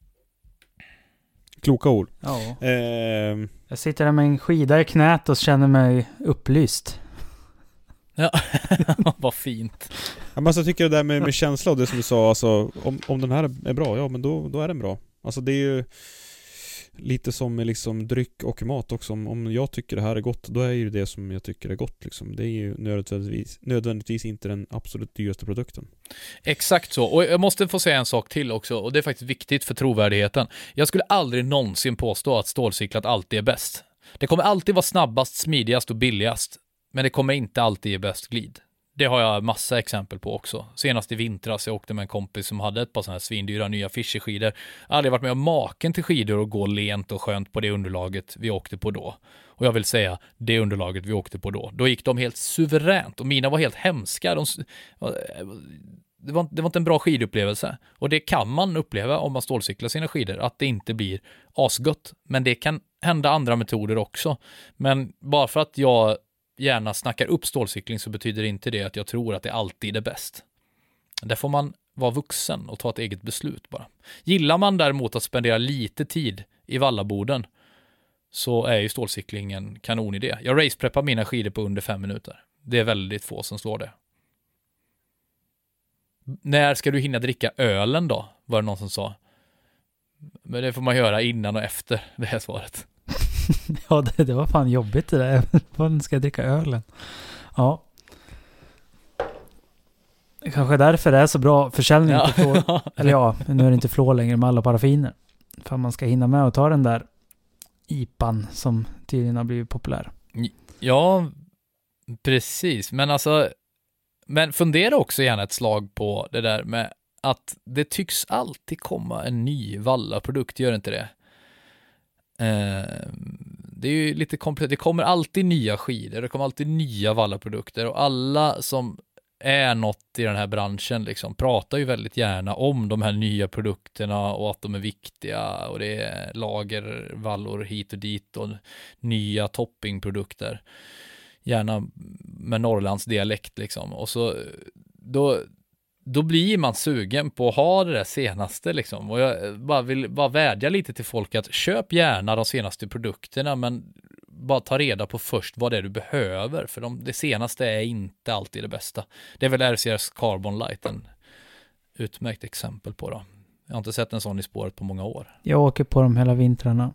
[SPEAKER 4] Kloka ord.
[SPEAKER 6] Ja. Jag sitter där med en skida i knät och känner mig upplyst.
[SPEAKER 5] Ja, vad fint.
[SPEAKER 4] Ja, men alltså, jag tycker det där med känsla och det som du sa, alltså, om den här är bra, ja men då är den bra. Alltså det är ju lite som med liksom dryck och mat också. Om jag tycker det här är gott, då är ju det som jag tycker är gott liksom. Det är ju nödvändigtvis inte den absolut dyraste produkten.
[SPEAKER 5] Exakt så. Och jag måste få säga en sak till också, och det är faktiskt viktigt för trovärdigheten. Jag skulle aldrig någonsin påstå att stålcyklat alltid är bäst. Det kommer alltid vara snabbast, smidigast och billigast, men det kommer inte alltid ge bäst glid. Det har jag massa exempel på också. Senast i vintras jag åkte med en kompis som hade ett par sådana här svindyra nya Fischer-skidor. Jag har aldrig varit med om maken till skidor och gå lent och skönt på det underlaget vi åkte på då. Och jag vill säga, det underlaget vi åkte på då. Då gick de helt suveränt och mina var helt hemska. Det var inte en bra skidupplevelse. Och det kan man uppleva om man stålcyklar sina skidor, att det inte blir asgott. Men det kan hända andra metoder också. Men bara för att jag gärna snackar upp stålcykling så betyder inte det att jag tror att det alltid är bäst. Där får man vara vuxen och ta ett eget beslut bara. Gillar man däremot att spendera lite tid i vallaborden så är ju stålcykling en kanonidé. Jag racepreppar mina skidor på under 5 minuter. Det är väldigt få som slår det. När ska du hinna dricka ölen då? Var det någon som sa. Men det får man göra innan och efter det här svaret.
[SPEAKER 6] Ja, det var fan jobbigt det där. Vad ska jag dricka ölen? Ja. Kanske därför det är så bra försäljning på flår. Eller ja, nu är det inte flår längre med alla paraffiner. För man ska hinna med att ta den där IPAn som tydligen har blivit populär.
[SPEAKER 5] Ja, Precis, men fundera också gärna ett slag på det där med att det tycks alltid komma en ny Valla-produkt, gör inte det? Det är ju lite komplet. Det kommer alltid nya skidor, det kommer alltid nya Valla-produkter, och alla som är något i den här branschen liksom pratar ju väldigt gärna om de här nya produkterna och att de är viktiga, och det är lagervallor hit och dit och nya toppingprodukter, gärna med Norrlands dialekt liksom, och så då blir man sugen på att ha det där senaste liksom. Och jag vill vädja lite till folk att köp gärna de senaste produkterna, men bara ta reda på först vad det är du behöver, för det senaste är inte alltid det bästa. Det är väl RCRs Carbon Light en utmärkt exempel på då. Jag har inte sett en sån i spåret på många år.
[SPEAKER 6] Jag åker på dem hela vintrarna.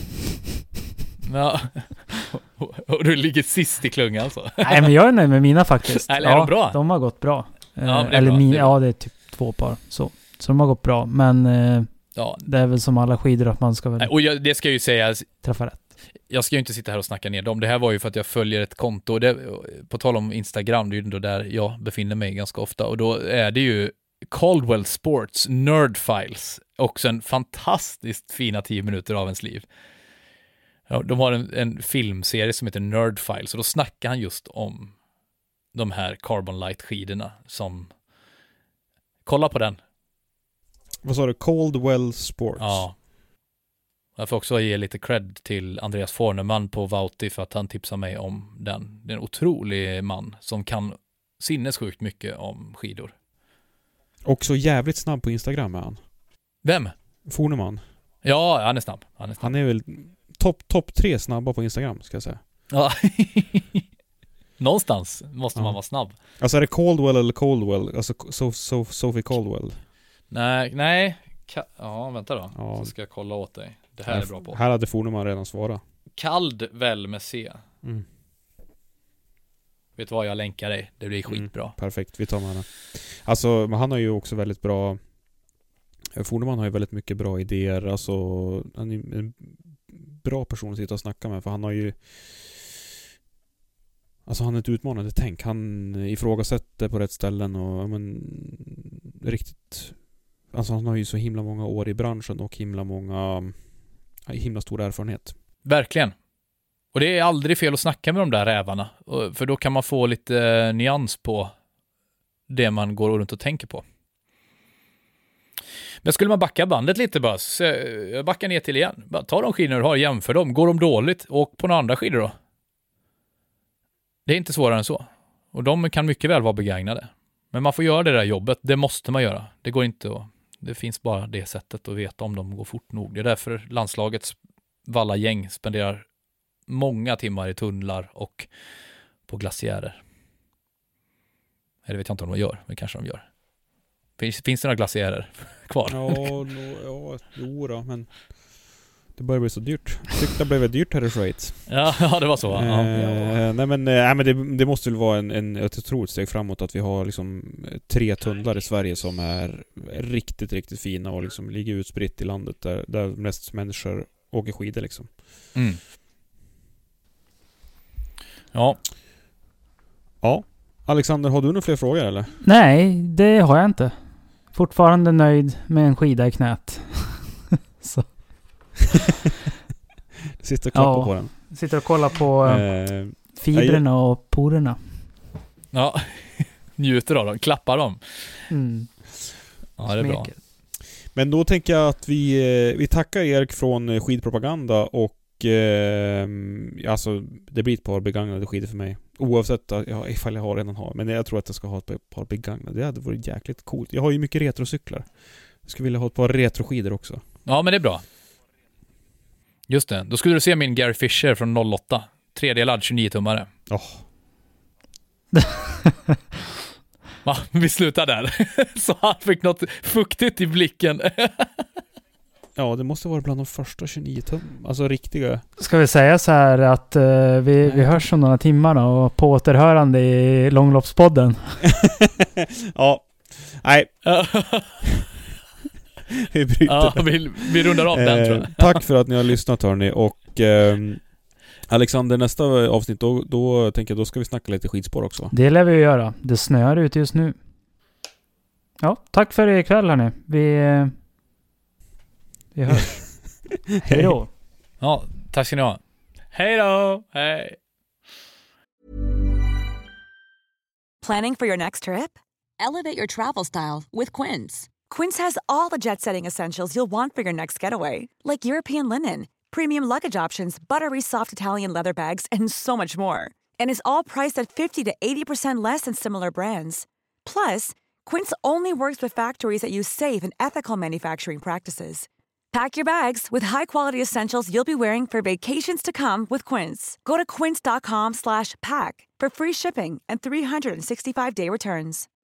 [SPEAKER 5] Ja. Och du ligger sist i klungan alltså.
[SPEAKER 6] Nej, men jag är nöjd med mina faktiskt.
[SPEAKER 5] Eller är de bra?
[SPEAKER 6] De har gått bra.
[SPEAKER 5] Ja,
[SPEAKER 6] det är typ 2 par. Så de har gått bra. Men det är väl som alla skidor att man ska väl...
[SPEAKER 5] Och det ska ju säga...
[SPEAKER 6] Träffa rätt.
[SPEAKER 5] Jag ska ju inte sitta här och snacka ner dem. Det här var ju för att jag följer ett konto. På tal om Instagram, det är ju ändå där jag befinner mig ganska ofta. Och då är det ju Caldwell Sports Nerd Files. Också en fantastiskt fina 10 minuter av ens liv. Ja, de har en filmserie som heter Nerd Files, och då snackar han just om de här Carbon Light-skidorna som... Kolla på den.
[SPEAKER 4] Vad sa du? Caldwell Sports?
[SPEAKER 5] Ja. Jag får också ge lite cred till Andreas Forneman på Vauti för att han tipsar mig om den. Det är en otrolig man som kan sinnessjukt mycket om skidor.
[SPEAKER 4] Också jävligt snabb på Instagram är han.
[SPEAKER 5] Vem?
[SPEAKER 4] Forneman.
[SPEAKER 5] Ja, han är snabb.
[SPEAKER 4] Han är väl topp 3 snabba på Instagram, ska jag säga. Ja.
[SPEAKER 5] Någonstans måste man vara snabb.
[SPEAKER 4] Alltså är det Caldwell eller Caldwell? Alltså Sophie Caldwell?
[SPEAKER 5] Nej. Ja, vänta då. Ja. Så ska jag kolla åt dig. Det här är bra på.
[SPEAKER 4] Här hade Forneman redan svarat.
[SPEAKER 5] Caldwell med C.
[SPEAKER 4] Mm.
[SPEAKER 5] Vet du vad, jag länkar dig. Det blir skitbra.
[SPEAKER 4] Perfekt, vi tar med den. Alltså, han har ju också väldigt bra... Forneman har ju väldigt mycket bra idéer. Alltså, han är en bra person att sitta och snacka med. För han har ju... Alltså han är ett utmanande tänk. Han ifrågasätter på rätt ställen och riktigt... Alltså han har ju så himla många år i branschen och himla stor erfarenhet.
[SPEAKER 5] Verkligen. Och det är aldrig fel att snacka med de där rävarna. För då kan man få lite nyans på det man går runt och tänker på. Men skulle man backa bandet lite bara, så jag backar ner till igen. Bara ta de skidor du har, jämför dem. Går de dåligt, åk på några andra skidor då. Det är inte svårare än så. Och de kan mycket väl vara begagnade. Men man får göra det där jobbet, det måste man göra. Det går inte att... Det finns bara det sättet att veta om de går fort nog. Det är därför landslagets Valla-gäng spenderar många timmar i tunnlar och på glaciärer. Eller vet jag inte om de gör, men kanske de gör. Finns det några glaciärer kvar?
[SPEAKER 4] Jo då, men det börjar bli så dyrt. Det blev dyrt här i Schweiz.
[SPEAKER 5] Ja, det var så.
[SPEAKER 4] Nej men det måste väl vara ett otroligt steg framåt att vi har liksom 3 tunnlar i Sverige som är riktigt, riktigt fina och liksom ligger utspritt i landet där mest människor åker skidor liksom.
[SPEAKER 5] Mm. Ja.
[SPEAKER 4] Alexander, har du några fler frågor eller?
[SPEAKER 6] Nej, det har jag inte. Fortfarande nöjd med en skida i knät. Så.
[SPEAKER 4] Sitter och klappar på den.
[SPEAKER 6] Sitter och kollar på fibrerna och porerna.
[SPEAKER 5] Ja, njuter av dem, klappar dem.
[SPEAKER 6] Mm.
[SPEAKER 5] Ja, det är bra.
[SPEAKER 4] Men då tänker jag att vi tackar Erik från Skidpropaganda och alltså det blir ett par begagnade skidor för mig. Oavsett ifall jag redan har. Men jag tror att jag ska ha ett par begagnade. Det hade varit jäkligt coolt. Jag har ju mycket retrocyklar. Jag skulle vilja ha ett par retroskidor också. Ja,
[SPEAKER 5] men det är bra. Just det. Då skulle du se min Gary Fisher från 08. 3D-ladd 29-tummare. Ja, vi slutar där. Så han fick något fuktigt i blicken.
[SPEAKER 4] Ja, det måste vara bland de första 29 tum. Alltså riktiga.
[SPEAKER 6] Ska vi säga så här att vi hörs om några timmar då, och på återhörande i långloppspodden.
[SPEAKER 4] Ja. Nej. Vi bryter.
[SPEAKER 5] Ja, vi rundar av den tror jag.
[SPEAKER 4] Tack för att ni har lyssnat hörni och Alexander, nästa avsnitt då tänker jag då ska vi snacka lite skidspår också.
[SPEAKER 6] Det lär vi göra. Det snöar ut just nu. Ja, tack för ikväll hörni. Vi hörs. Hej då.
[SPEAKER 5] Ja, tack ska ni ha. Hej då! Hej!
[SPEAKER 8] Planning for your next trip? Elevate your travel style with Quince. Quince has all the jet-setting essentials you'll want for your next getaway, like European linen, premium luggage options, buttery soft Italian leather bags, and so much more. And is all priced at 50 to 80% less than similar brands. Plus, Quince only works with factories that use safe and ethical manufacturing practices. Pack your bags with high-quality essentials you'll be wearing for vacations to come with Quince. Go to quince.com/pack for free shipping and 365-day returns.